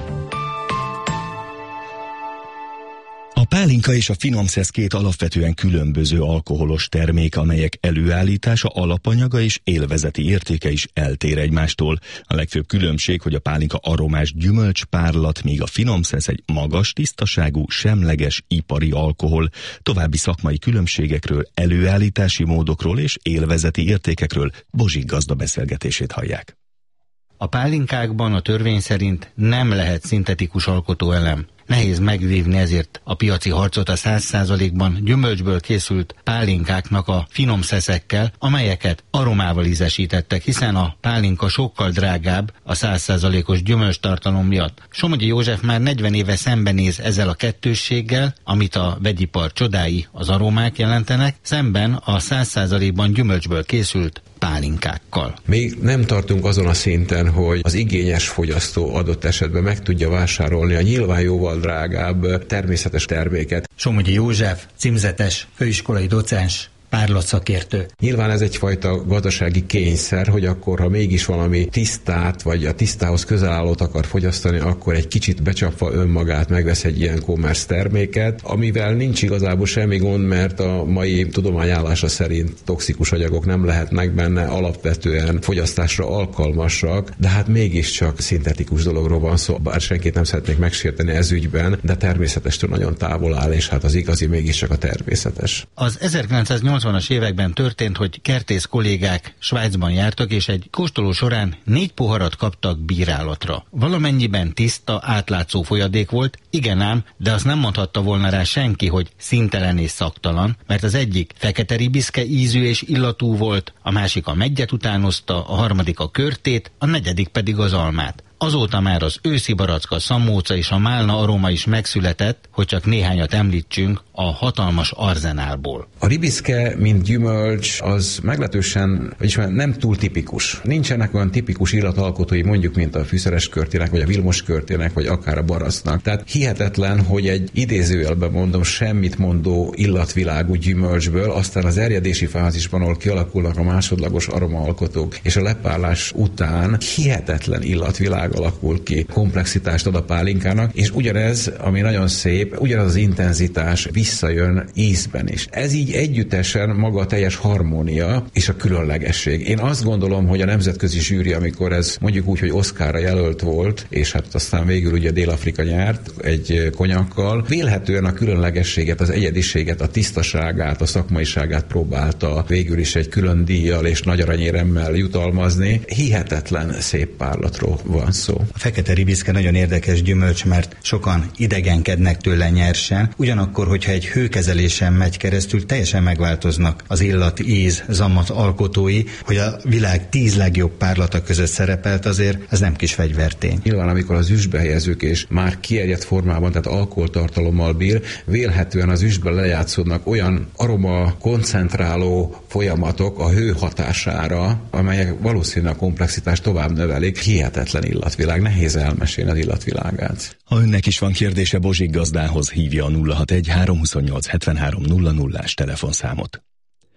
A pálinka és a finomszesz két alapvetően különböző alkoholos termék, amelyek előállítása, alapanyaga és élvezeti értéke is eltér egymástól. A legfőbb különbség, hogy a pálinka aromás gyümölcspárlat, míg a finomszesz egy magas, tisztaságú, semleges ipari alkohol. További szakmai különbségekről, előállítási módokról és élvezeti értékekről Bozsik Gazda beszélgetését hallják.
A pálinkákban a törvény szerint nem lehet szintetikus alkotóelem. Nehéz megvívni ezért a piaci harcot a 100%-ban gyümölcsből készült pálinkáknak a finom szeszekkel, amelyeket aromával ízesítettek, hiszen a pálinka sokkal drágább a 100%-os gyümölcstartalom miatt. Somogyi József már 40 éve szembenéz ezzel a kettősséggel, amit a vegyipar csodái, az aromák jelentenek, szemben a 100%-ban gyümölcsből készült pálinkákkal.
Még nem tartunk azon a szinten, hogy az igényes fogyasztó adott esetben meg tudja vásárolni a nyilván jóval drágább természetes terméket.
Somogyi József, címzetes főiskolai docens, párlatszakértő.
Nyilván ez egyfajta gazdasági kényszer, hogy akkor, ha mégis valami tisztát, vagy a tisztához közel állót akar fogyasztani, akkor egy kicsit becsapva önmagát megvesz egy ilyen commerce terméket, amivel nincs igazából semmi gond, mert a mai tudományállása szerint toxikus anyagok nem lehetnek benne, alapvetően fogyasztásra alkalmasak, de hát mégiscsak szintetikus dologról van szó, bár senkit nem szeretnék megsérteni ez ügyben, de természetestől nagyon távol áll, és hát az igazi mégiscsak a természetes.
Az 1980-as években történt, hogy kertész kollégák Svájcban jártak, és egy kóstoló során 4 poharat kaptak bírálatra. Valamennyiben tiszta, átlátszó folyadék volt, igen ám, de azt nem mondhatta volna rá senki, hogy színtelen és szaktalan, mert az egyik fekete ribiszke ízű és illatú volt, a másik a meggyet utánozta, a harmadik a körtét, a negyedik pedig az almát. Azóta már az őszi baracka, a szamóca és a málna aroma is megszületett, hogy csak néhányat említsünk a hatalmas arzenálból.
A ribiszke, mint gyümölcs, az meglehetősen, vagyis nem túl tipikus. Nincsenek olyan tipikus illatalkotói, mondjuk, mint a fűszeres körtének, vagy a vilmos körtének, vagy akár a barasznak. Tehát hihetetlen, hogy egy idézőjelben mondom, semmit mondó illatvilágú gyümölcsből, aztán az erjedési fázisban, ahol kialakulnak a másodlagos aromaalkotók, és a lepárlás után hihetetlen illatvilág alakul ki, komplexitást ad a pálinkának, és ugyanez, ami nagyon szép, ugyanaz az intenzitás visszajön ízben is. Ez így együttesen maga a teljes harmónia és a különlegesség. Én azt gondolom, hogy a nemzetközi zsűri, amikor ez mondjuk úgy, hogy Oscarra jelölt volt, és hát aztán végül ugye Dél-Afrika nyert egy konyakkal, vélhetően a különlegességet, az egyediséget, a tisztaságát, a szakmaiságát próbálta végül is egy külön díjjal és nagy aranyéremmel jutalmazni. Hihetetlen szép párlatról van szó.
A fekete ribiszke nagyon érdekes gyümölcs, mert sokan idegenkednek tőle nyersen, ugyanakkor, hogyha egy hőkezelésen megy keresztül, teljesen megváltoznak az illat, íz, zamat alkotói, hogy a világ 10 legjobb párlata között szerepelt, azért ez nem kis fegyvertény.
Nyilván, amikor az üstbe helyezzük, és már kierjedt formában, tehát alkoholtartalommal bír, vélhetően az üstben lejátszódnak olyan aroma koncentráló folyamatok a hő hatására, amelyek valószínűleg a komplexitást tovább növelik. Hihetetlen illatvilág, nehéz elmesélni az illatvilágát.
Ha önnek is van kérdése Bozsik Gazdához, hívja a 061 328 73 00-ás telefonszámot.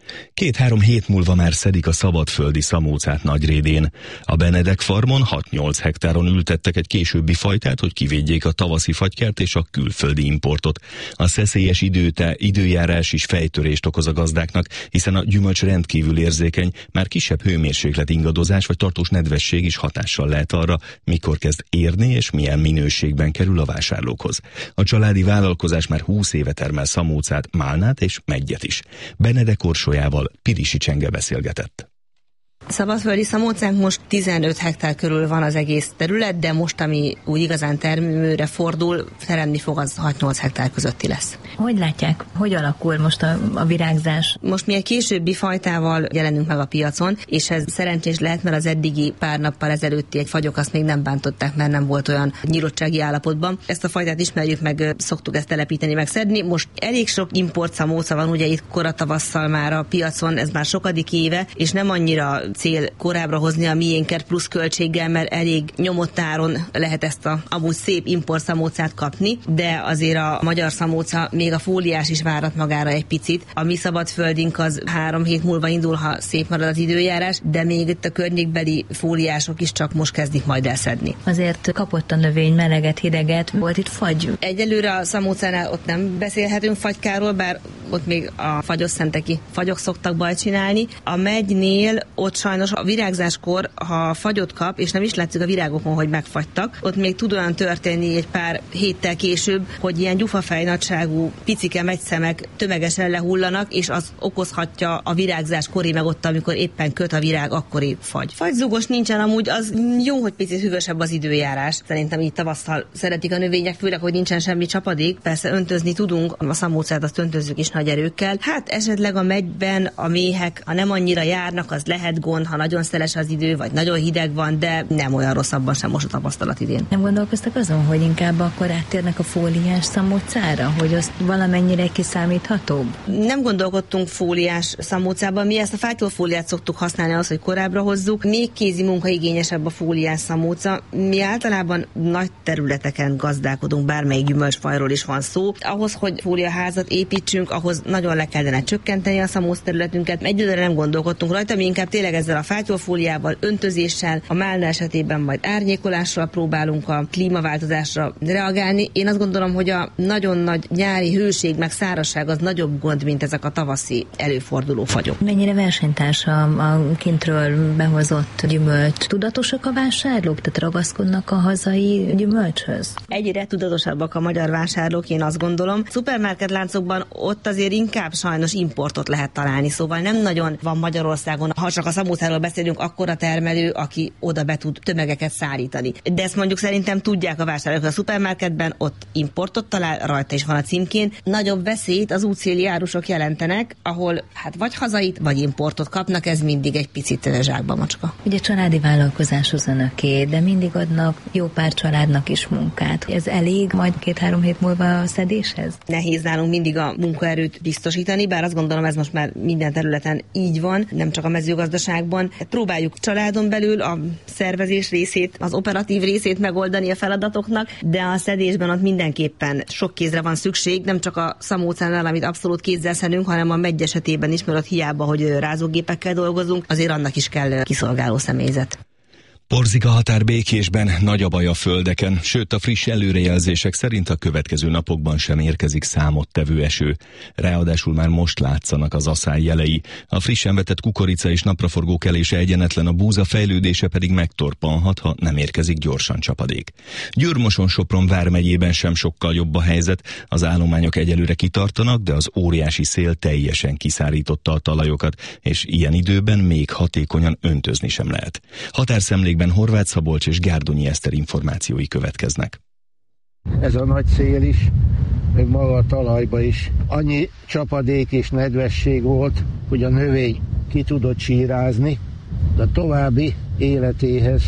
2-3 hét múlva már szedik a szabadföldi szamócát Nagyrédén. A Benedek farmon 6-8 hektáron ültettek egy későbbi fajtát, hogy kivédjék a tavaszi fagykert és a külföldi importot. A szeszélyes időjárás is fejtörést okoz a gazdáknak, hiszen a gyümölcs rendkívül érzékeny, már kisebb hőmérséklet ingadozás vagy tartós nedvesség is hatással lehet arra, mikor kezd érni és milyen minőségben kerül a vásárlókhoz. A családi vállalkozás már 20 éve termel szamócát, málnát és meggyet is. Benedek Orsolyával Pirisi Csenge beszélgetett.
Szabadföldi szamócánk most 15 hektár körül van az egész terület, de most, ami úgy igazán termőre fordul, teremni fog, az 6-8 hektár közötti lesz.
Hogy látják, hogy alakul most a virágzás?
Most mi egy későbbi fajtával jelenünk meg a piacon, és ez szerencsés lehet, mert az eddigi pár nappal ezelőtti egy fagyok azt még nem bántották, mert nem volt olyan nyírottsági állapotban. Ezt a fajtát ismerjük meg, szoktuk ezt telepíteni, meg szedni. Most elég sok import szamóca van, ugye itt koratavasszal már a piacon, ez már sokadik éve, és nem annyira cél korábbra hozni a miénket plusz költséggel, mert elég nyomott áron lehet ezt a amúgy szép import szamócát kapni, de azért a magyar szamóca, még a fóliás is várat magára egy picit. A mi szabadföldink az 3 hét múlva indul, ha szép marad az időjárás, de még itt a környékbeli fóliások is csak most kezdik majd elszedni.
Azért kapott a növény meleget, hideget, volt itt fagy.
Egyelőre a szamócánál ott nem beszélhetünk fagykáról, bár ott még a fagyos-szenteki fagyok szoktak bajt csinálni. A megynél ott sajnos a virágzáskor, ha fagyot kap, és nem is látszik a virágokon, hogy megfagytak, ott még tud olyan történni egy pár héttel később, hogy ilyen gyufafej nagyságú picike megyszemek tömegesen lehullanak, és az okozhatja a virágzás kori, meg ott, amikor éppen köt a virág, akkori fagy. Fagyzugos nincsen, amúgy az jó, hogy picit hűvösebb az időjárás. Szerintem így tavasszal szeretik a növények, főleg, hogy nincsen semmi csapadék. Persze öntözni tudunk, a szamócát azt öntözzük is nagy erőkkel. Hát esetleg a megyben a méhek, ha nem annyira járnak, az lehet gond, ha nagyon szeles az idő, vagy nagyon hideg van, de nem olyan rosszabban sem most a tapasztalat idén.
Nem gondolkoztak azon, hogy inkább akkor áttérnek a fóliás szamócára, hogy az valamennyire kiszámíthatóbb?
Nem gondolkodtunk fóliás szamócában, mi ezt a fátyolfóliát szoktuk használni ahhoz, hogy korábbra hozzuk. Még kézi munkaigényesebb a fóliás szamóca. Mi általában nagy területeken gazdálkodunk, bármelyik gyümölcsfajról is van szó. Ahhoz, hogy fóliaházat építsünk, ahhoz nagyon le kellene csökkenteni a szamóc területünket. Egyelőre nem gondolkodtunk rajta, mi inkább tényleg ezzel a fátyolfóliával, öntözéssel, a málna esetében majd árnyékolással próbálunk a klímaváltozásra reagálni. Én azt gondolom, hogy a nagyon nagy nyári hőség meg szárazság az nagyobb gond, mint ezek a tavaszi előforduló fagyok.
Mennyire versenytársa a kintről behozott gyümölcs? Tudatosak a vásárlók, tehát ragaszkodnak a hazai gyümölcshöz?
Egyre tudatosabbak a magyar vásárlók, én azt gondolom. Szupermarketláncokban ott azért inkább sajnos importot lehet találni, szóval nem nagyon van Magyarországon, ha csak a szamócáról beszélünk, akkora termelő, aki oda be tud tömegeket szállítani. De ezt mondjuk szerintem tudják a vásárlók, a szupermarketben ott importot talál, rajta is van a címkén. Nagyobb veszélyt az útszéli árusok jelentenek, ahol hát vagy hazait, vagy importot kapnak, ez mindig egy picit zsákba macska.
Ugye családi vállalkozás az önöké, de mindig adnak jó pár családnak is munkát. Ez elég majd 2-3 hét múlva a szedéshez?
Nehéz nálunk mindig a munkaerőt biztosítani, bár azt gondolom, ez most már minden területen így van, nem csak a mezőgazdaságban. Próbáljuk családon belül a szervezés részét, az operatív részét megoldani a feladatoknak, de a szedésben ott mindenképpen sok kézre van szükség, nem csak a szamócánál, amit abszolút kézzel szedünk, hanem a megy esetében is, mert ott hiába, hogy rázógépekkel dolgozunk, azért annak is kell kiszolgáló személyzet.
Porzik a határ Békésben, nagy a baj a földeken, sőt a friss előrejelzések szerint a következő napokban sem érkezik számottevő eső. Ráadásul már most látszanak az aszály jelei. A frissen vetett kukorica és napraforgó kelése egyenetlen, a búza fejlődése pedig megtorpanhat, ha nem érkezik gyorsan csapadék. Győr-Moson-Sopron vármegyében sem sokkal jobb a helyzet, az állományok egyelőre kitartanak, de az óriási szél teljesen kiszárította a talajokat, és ilyen időben még hatékonyan öntözni sem lehet. Határszemlékben Horváth Szabolcs és Gárdonyi Eszter információi következnek.
Ez a nagy szél is, meg maga a talajba is annyi csapadék és nedvesség volt, hogy a növény ki tudott sírázni, de a további életéhez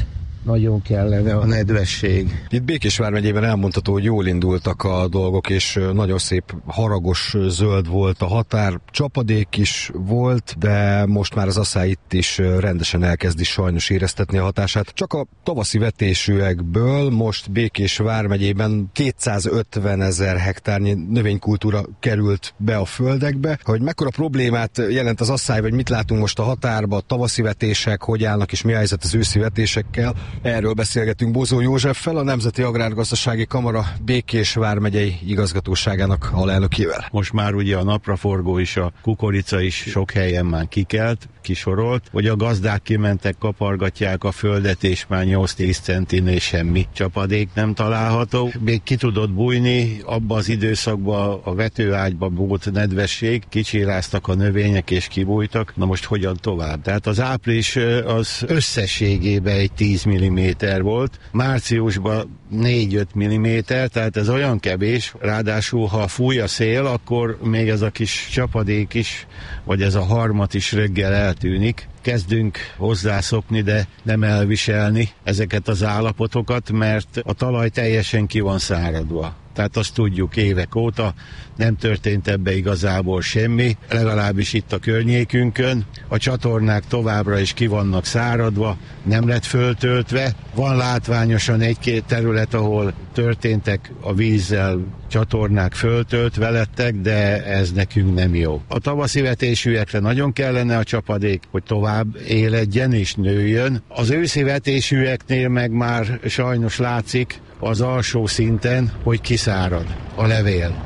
nagyon kellene a nedvesség.
Itt Békés vármegyében elmondható, hogy jól indultak a dolgok, és nagyon szép haragos zöld volt a határ. Csapadék is volt, de most már az asszály itt is rendesen elkezdi sajnos éreztetni a hatását. Csak a tavaszi vetésűekből most Békés vármegyében 250 000 hektárnyi növénykultúra került be a földekbe. Hogy mekkora problémát jelent az asszály, vagy mit látunk most a határba, a tavaszi vetések, hogy állnak és mi a helyzet az őszi vetésekkel. Erről beszélgetünk Bozó Józseffel, a Nemzeti Agrárgazdasági Kamara Békés vármegyei igazgatóságának alelnökével.
Most már ugye a napraforgó is, a kukorica is sok helyen már kikelt, kisorolt, hogy a gazdák kimentek, kapargatják a földet, és már 8-10 centinél semmi csapadék nem található. Még ki tudott bújni, abban az időszakban a vetőágyban volt nedvesség, kicsiráztak a növények és kibújtak. Na most hogyan tovább? Tehát az április az összességében egy 10 mm volt, márciusban 4-5 mm, tehát ez olyan kevés, ráadásul ha fúj a szél, akkor még ez a kis csapadék is, vagy ez a harmat is reggel eltűnik. Kezdünk hozzászokni, de nem elviselni ezeket az állapotokat, mert a talaj teljesen ki van száradva. Tehát azt tudjuk évek óta, nem történt ebbe igazából semmi, legalábbis itt a környékünkön. A csatornák továbbra is ki vannak száradva, nem lett föltöltve. Van látványosan egy-két terület, ahol történtek a vízzel csatornák föltöltve lettek, de ez nekünk nem jó. A tavaszi vetésűekre nagyon kellene a csapadék, hogy tovább éledjen és nőjön. Az őszi vetésűeknél meg már sajnos látszik az alsó szinten, hogy kiszárad a levél.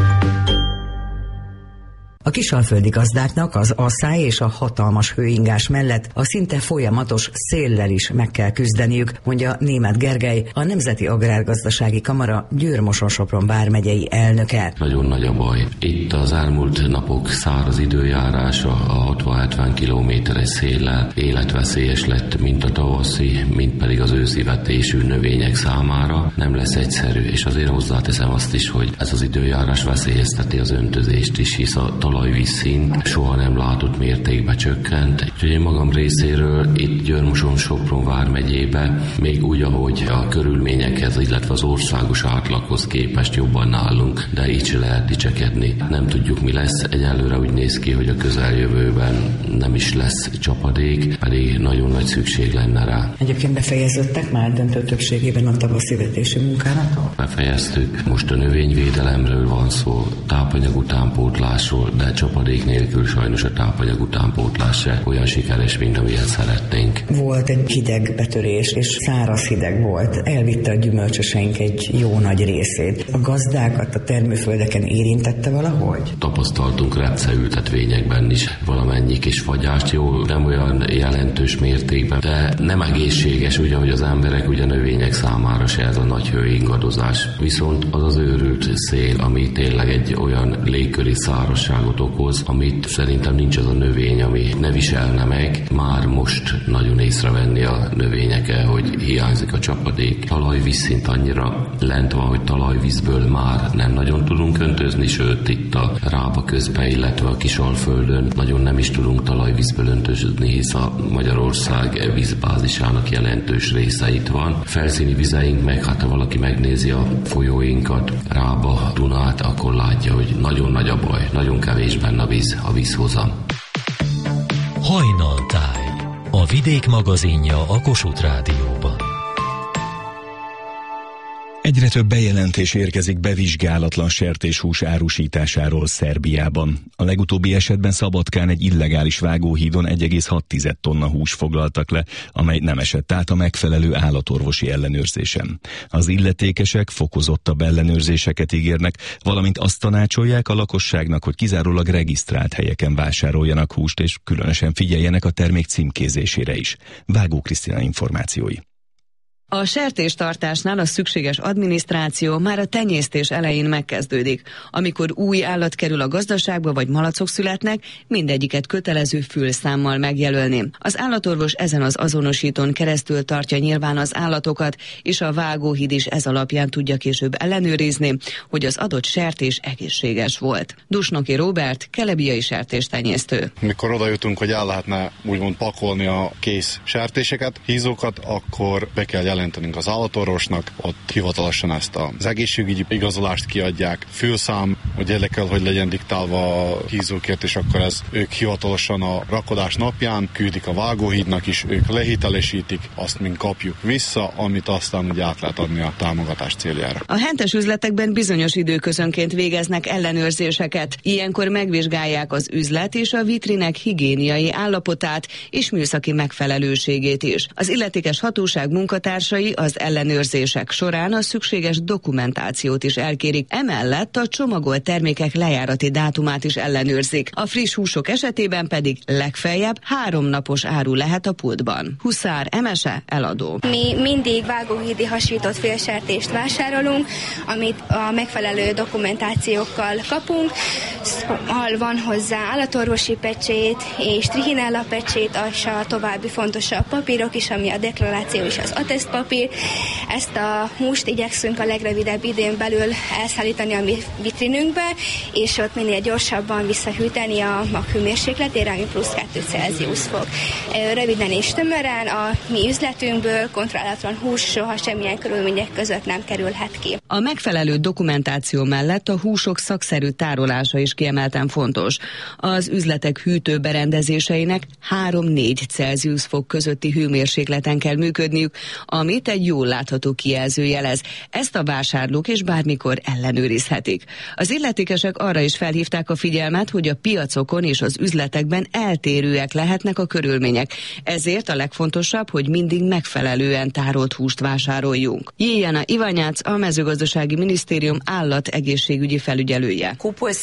A kisalföldi gazdáknak az asszály és a hatalmas hőingás mellett a szinte folyamatos széllel is meg kell küzdeniük, mondja Németh Gergely, a Nemzeti Agrárgazdasági Kamara Győr-Moson-Sopron vármegyei elnöke.
Nagyon nagy a baj. Itt az elmúlt napok száraz időjárása a 60-70 kilométeres széllel életveszélyes lett, mind a tavaszi, mind pedig az őszi vetésű növények számára. Nem lesz egyszerű, és azért hozzáteszem azt is, hogy ez az időjárás veszélyezteti az öntözést is, hisz a talajvízszint soha nem látott mértékben csökkent. Úgyhogy én magam részéről itt Győr-Moson-Sopron vármegyébe még úgy, ahogy a körülményekhez, illetve az országos átlaghoz képest jobban állunk, de így se lehet dicsekedni. Nem tudjuk, mi lesz. Egyelőre úgy néz ki, hogy a közeljövőben nem is lesz csapadék, pedig nagyon nagy szükség lenne rá.
Egyébként befejeződtek már döntő többségében a tavaszi vetési munkának?
Befejeztük. Most a növényvédelemről van szó, tápanyag utánpótlásról, de csapadék nélkül sajnos a tápanyag utánpótlás se olyan sikeres, mint amilyet szeretnénk.
Volt egy hideg betörés, és száraz hideg volt. Elvitte a gyümölcsöseink egy jó nagy részét. A gazdákat a termőföldeken érintette valahogy?
Tapasztaltunk repceültetvényekben is valamennyi kis fagyást, jó, nem olyan jelentős mértékben, de nem egészséges, ugye, hogy az emberek, ugye növények számára se ez a nagy hőingadozás. Viszont az az őrült szél, ami tényleg egy olyan légköri szárazságot okoz, amit szerintem nincs az a növény, ami ne viselne meg. Már most nagyon észrevenni a növényeken, hogy hiányzik a csapadék. Talajvízszint annyira lent van, hogy talajvízből már nem nagyon tudunk öntözni, sőt itt a Rába közben, illetve a Kisalföldön nagyon nem is tudunk talajvízből öntözni, hisz a Magyarország vízbázisának jelentős része itt van. Felszíni vizeink meg, hát ha valaki megnézi a folyóinkat, Rába, Dunát, akkor látja, hogy nagyon nagy a baj, nagyon kevés benne a vízhozam.
Hajnaltáj, a Vidék magazinja a Kossuth Rádióban.
Egyre több bejelentés érkezik bevizsgálatlan sertéshús árusításáról Szerbiában. A legutóbbi esetben Szabadkán egy illegális vágóhídon 1,6 tonna hús foglaltak le, amely nem esett át a megfelelő állatorvosi ellenőrzésen. Az illetékesek fokozottabb ellenőrzéseket ígérnek, valamint azt tanácsolják a lakosságnak, hogy kizárólag regisztrált helyeken vásároljanak húst, és különösen figyeljenek a termék címkézésére is. Vágó Krisztina információi.
A sertéstartásnál a szükséges adminisztráció már a tenyésztés elején megkezdődik. Amikor új állat kerül a gazdaságba vagy malacok születnek, mindegyiket kötelező fülszámmal megjelölni. Az állatorvos ezen az azonosítón keresztül tartja nyilván az állatokat, és a vágóhíd is ez alapján tudja később ellenőrizni, hogy az adott sertés egészséges volt. Dusnoki Róbert, kelebiai sertéstenyésztő.
Mikor oda jutunk, hogy el lehetne úgymond pakolni a kész sertéseket, hízókat, akkor be kell jelentenünk az állatorvosnak, ott hivatalosan ezt az egészségügyi igazolást kiadják, fülszám, hogy érdekel, hogy legyen diktálva a hízókért, és akkor ez ők hivatalosan a rakodás napján küldik a vágóhídnak is, ők lehitelesítik, azt mind kapjuk vissza, amit aztán ugye át lehet adni a támogatás céljára.
A hentes üzletekben bizonyos időközönként végeznek ellenőrzéseket. Ilyenkor megvizsgálják az üzlet és a vitrinek higiéniai állapotát és műszaki megfelelőségét is. Az illetékes hatóság munkatársai az ellenőrzések során a szükséges dokumentációt is elkérik. Emellett a csomagolt termékek lejárati dátumát is ellenőrzik. A friss húsok esetében pedig legfeljebb 3 napos áru lehet a pultban. Huszár Emese, eladó.
Mi mindig vágóhídi hasított félsertést vásárolunk, amit a megfelelő dokumentációkkal kapunk. Van hozzá állatorvosi pecsét és trichinella pecsét, és a további fontosabb papírok is, ami a deklaráció és az attesztpapír. Ezt a húst igyekszünk a legrövidebb időn belül elszállítani a mi vitrinünkbe, és ott minél gyorsabban visszahűteni a maghőmérsékletére, ami plusz 2 Celsius fok. Röviden és tömören a mi üzletünkből kontrollálatlan hús soha semmilyen körülmények között nem kerülhet ki.
A megfelelő dokumentáció mellett a húsok szakszerű tárolása is kiemelten fontos. Az üzletek hűtőberendezéseinek 3-4 Celsius fok közötti hőmérsékleten kell működniük, amit egy jól látható kijelző jelez. Ezt a vásárlók és bármikor ellenőrizhetik. Az illetékesek arra is felhívták a figyelmet, hogy a piacokon és az üzletekben eltérőek lehetnek a körülmények. Ezért a legfontosabb, hogy mindig megfelelően tárolt húst vásároljunk. Jiljana Ivanyác, a mezőgazdasági minisztérium állategészségügyi felügyelője.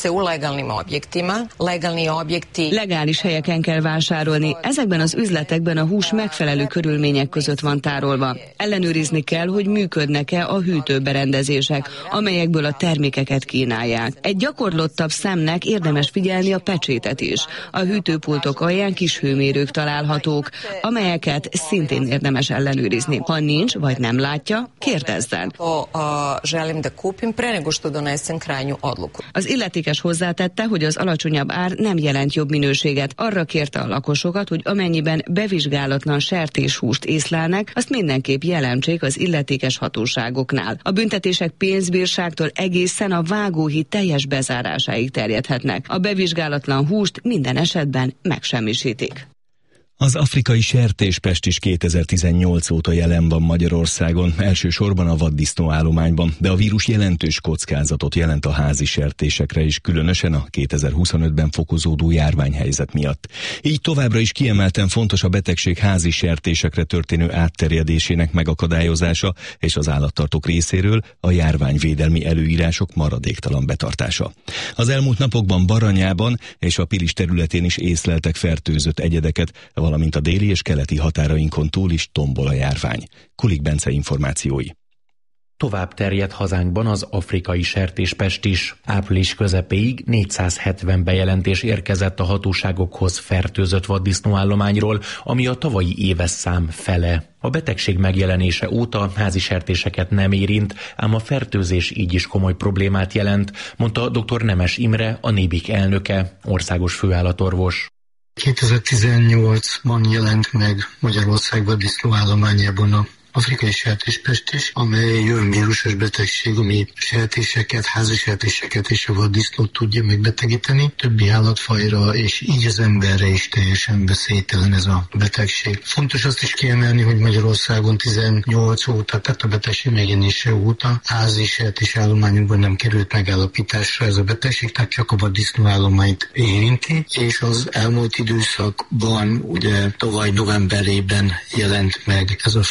Legális helyeken kell vásárolni. Ezekben az üzletekben a hús megfelelő körülmények között van tárolva. Ellenőrizni kell, hogy működnek-e a hűtőberendezések, amelyekből a termékeket kínálják. Egy gyakorlottabb szemnek érdemes figyelni a pecsétet is. A hűtőpultok alján kis hőmérők találhatók, amelyeket szintén érdemes ellenőrizni. Ha nincs, vagy nem látja, kérdezzen. Az illetékes hozzátette, hogy az alacsonyabb ár nem jelent jobb minőséget. Arra kérte a lakosokat, hogy amennyiben bevizsgálatlan sertéshúst észlelnek, azt mindenképp jelentsék az illetékes hatóságoknál. A büntetések pénzbírságtól egészen a vágóhíd teljes bezárásáig terjedhetnek. A bevizsgálatlan húst minden esetben megsemmisítik.
Az afrikai sertéspest is 2018 óta jelen van Magyarországon, elsősorban a vaddisznóállományban, de a vírus jelentős kockázatot jelent a házi sertésekre is, különösen a 2025-ben fokozódó járványhelyzet miatt. Így továbbra is kiemelten fontos a betegség házi sertésekre történő átterjedésének megakadályozása és az állattartók részéről a járványvédelmi előírások maradéktalan betartása. Az elmúlt napokban Baranyában és a Pilis területén is észleltek fertőzött egyedeket, valamint a déli és keleti határainkon túl is tombol a járvány. Kulik Bence információi.
Tovább terjedt hazánkban az afrikai sertéspest is. Április közepéig 470 bejelentés érkezett a hatóságokhoz fertőzött vaddisznóállományról, ami a tavalyi éves szám fele. A betegség megjelenése óta házi sertéseket nem érint, ám a fertőzés így is komoly problémát jelent, mondta dr. Nemes Imre, a NÉBIK elnöke, országos főállatorvos.
2018-ban jelent meg Magyarország vaddisznóállományában a afrikai sertéspest is, amely olyan vírusos betegség, ami sertéseket, házi sertéseket és a vaddisznót tudja megbetegíteni, többi állatfajra és így az emberre is teljesen veszélytelen ez a betegség. Fontos azt is kiemelni, hogy Magyarországon 18 óta, tehát a betegség megjelenése óta házi sertésállományunkban nem került megállapításra ez a betegség, tehát csak a vaddisznóállományt érinti, és az elmúlt időszakban, ugye tavaly novemberében jelent meg ez a fertőzés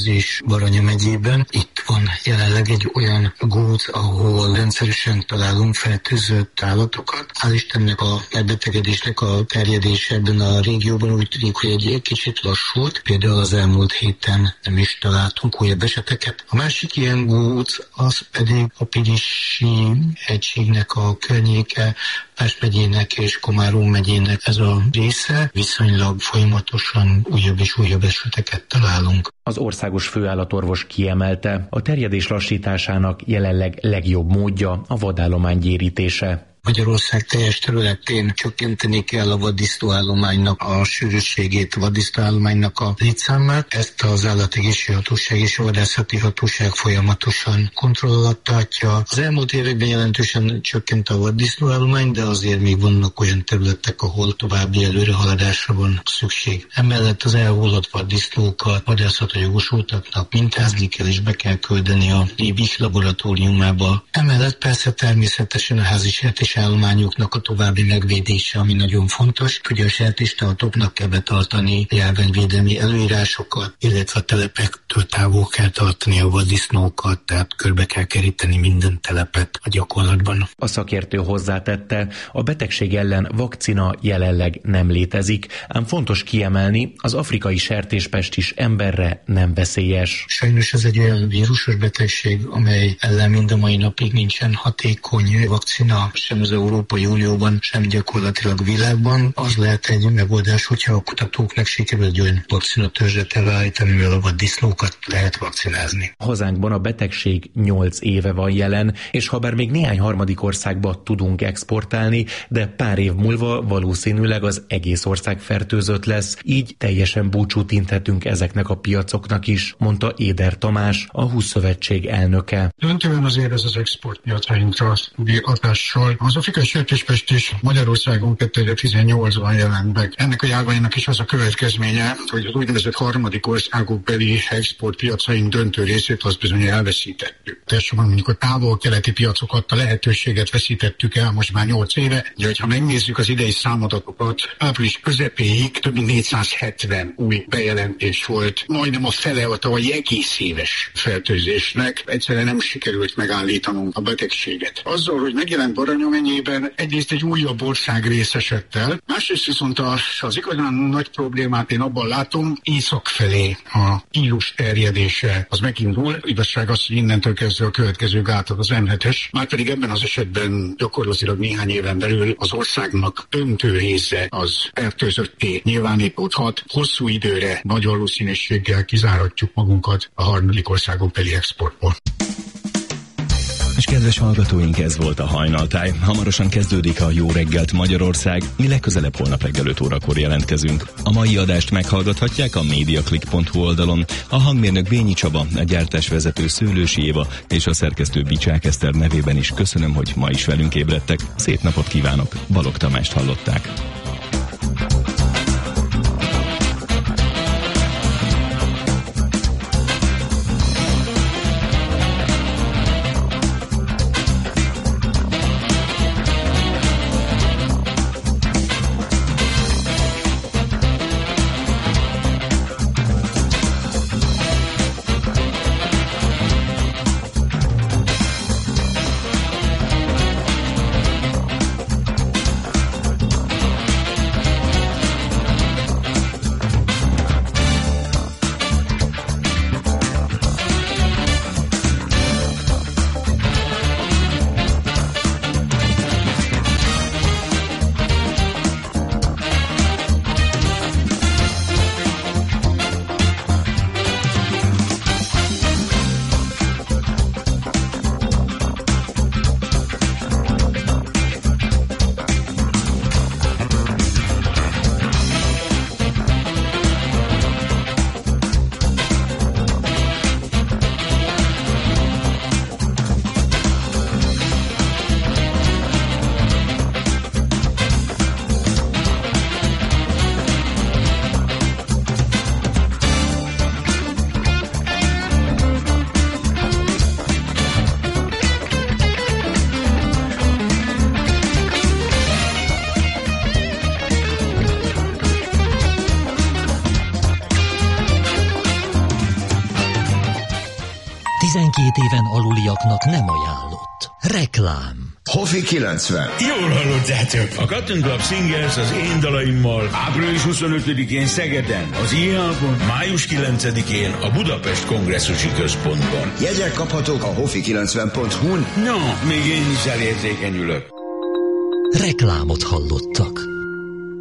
fertőzés Baranya megyében. Itt van jelenleg egy olyan góc, ahol rendszeresen találunk fertőzött állatokat. Hál' Istennek a megbetegedésnek a terjedése ebben a régióban úgy tűnik, hogy egy kicsit lassult. Például az elmúlt héten nem is találtunk újabb eseteket. A másik ilyen góc az pedig a Pilisi hegységnek a környéke, Pest megyének és Komárom megyének ez a része. Viszonylag folyamatosan újabb és újabb eseteket találunk.
Az országos főállatorvos kiemelte, a terjedés lassításának jelenleg legjobb módja a vadállomány gyérítése.
Magyarország teljes területén csökkenteni kell a vaddisznóállománynak a sűrűségét, a vaddisznóállománynak a létszámát. Ezt az Állategészségügyi Hatóság és a Vadászati Hatóság folyamatosan kontroll alatt tartja. Az elmúlt években jelentősen csökkent a vaddisznóállomány, de azért még vannak olyan területek, ahol további előrehaladásra van szükség. Emellett az elhullott vaddisznókat vadászati jogosultaknak mintázni kell és be kell küldeni a BIH laboratóriumába. Emellett persze természetesen a házi sertésállományoknak a további megvédése, ami nagyon fontos. Ugye a sertéstartóknak kell betartani járványvédelmi előírásokat, illetve a telepektől távol kell tartani a vaddisznókat, tehát körbe kell keríteni minden telepet a gyakorlatban.
A szakértő hozzátette, a betegség ellen vakcina jelenleg nem létezik, ám fontos kiemelni, az afrikai sertéspest is emberre nem veszélyes.
Sajnos ez egy olyan vírusos betegség, amely ellen mind a mai napig nincsen hatékony vakcina, sem az Európai Unióban, sem gyakorlatilag a világban. Az lehet egy megoldás, hogyha a kutatóknak sikerül egy olyan vakcinatörzset előállítani, mivel a vaddisznókat lehet vakcinázni.
Hazánkban a betegség 8 éve van jelen, és habár még néhány harmadik országba tudunk exportálni, de pár év múlva valószínűleg az egész ország fertőzött lesz, így teljesen búcsút inthetünk ezeknek a piacoknak is, mondta Éder Tamás, a Hússzövetség elnöke.
Döntően azért ez az exportpiacainkra hatással. Az afrikai sertéspest is Magyarországon 2018-ban jelent meg. Ennek a járványnak is az a következménye, hogy az úgynevezett harmadik országok beli exportpiacaink döntő részét azt bizony elveszítettük. Társadalban mondjuk a távol-keleti piacokat, a lehetőséget veszítettük el most már 8 éve. Ugye, ha megnézzük az idei számadatokat, április közepéig több mint 470 új bejelentés volt. Majdnem a fele a tavalyi egész éves fertőzésnek. Egyszerűen nem sikerült megállítanunk a betegséget. Azzal, hogy megjelent Baranya megyében, egyrészt egy újabb országrész esett el, másrészt viszont az igazán nagy problémát én abban látom, észak felé a vírus terjedése az megindul. Igazság az, hogy innentől kezdve a következő gátat az M7-es, márpedig ebben az esetben gyakorlatilag néhány éven belül az országnak döntő része az fertőzötté nyilvánítódhat. Hosszú időre nagy valószínűséggel kizárhatjuk magunkat a harmadik országok beli exportból.
És kedves hallgatóink, ez volt a Hajnaltáj. Hamarosan kezdődik a Jó reggelt Magyarország. Mi legközelebb holnap reggel 5 órakor jelentkezünk. A mai adást meghallgathatják a mediaclick.hu oldalon. A hangmérnök Bényi Csaba, a gyártásvezető Szőlősi Éva és a szerkesztő Bicsák Eszter nevében is köszönöm, hogy ma is velünk ébredtek. Szép napot kívánok! Balogh Tamást hallották.
12 éven aluliaknak nem ajánlott. Reklám.
Hoffi 90.
Jól hallottátok! A Cotton Club Singers az én dalaimmal április 25-én Szegeden, az IEA-bon, május 9-én a Budapest Kongresszusi Központban.
Jegyek kaphatók a hoffi90.hu-n.
No, még én is elérzékenyülök.
Reklámot hallottak.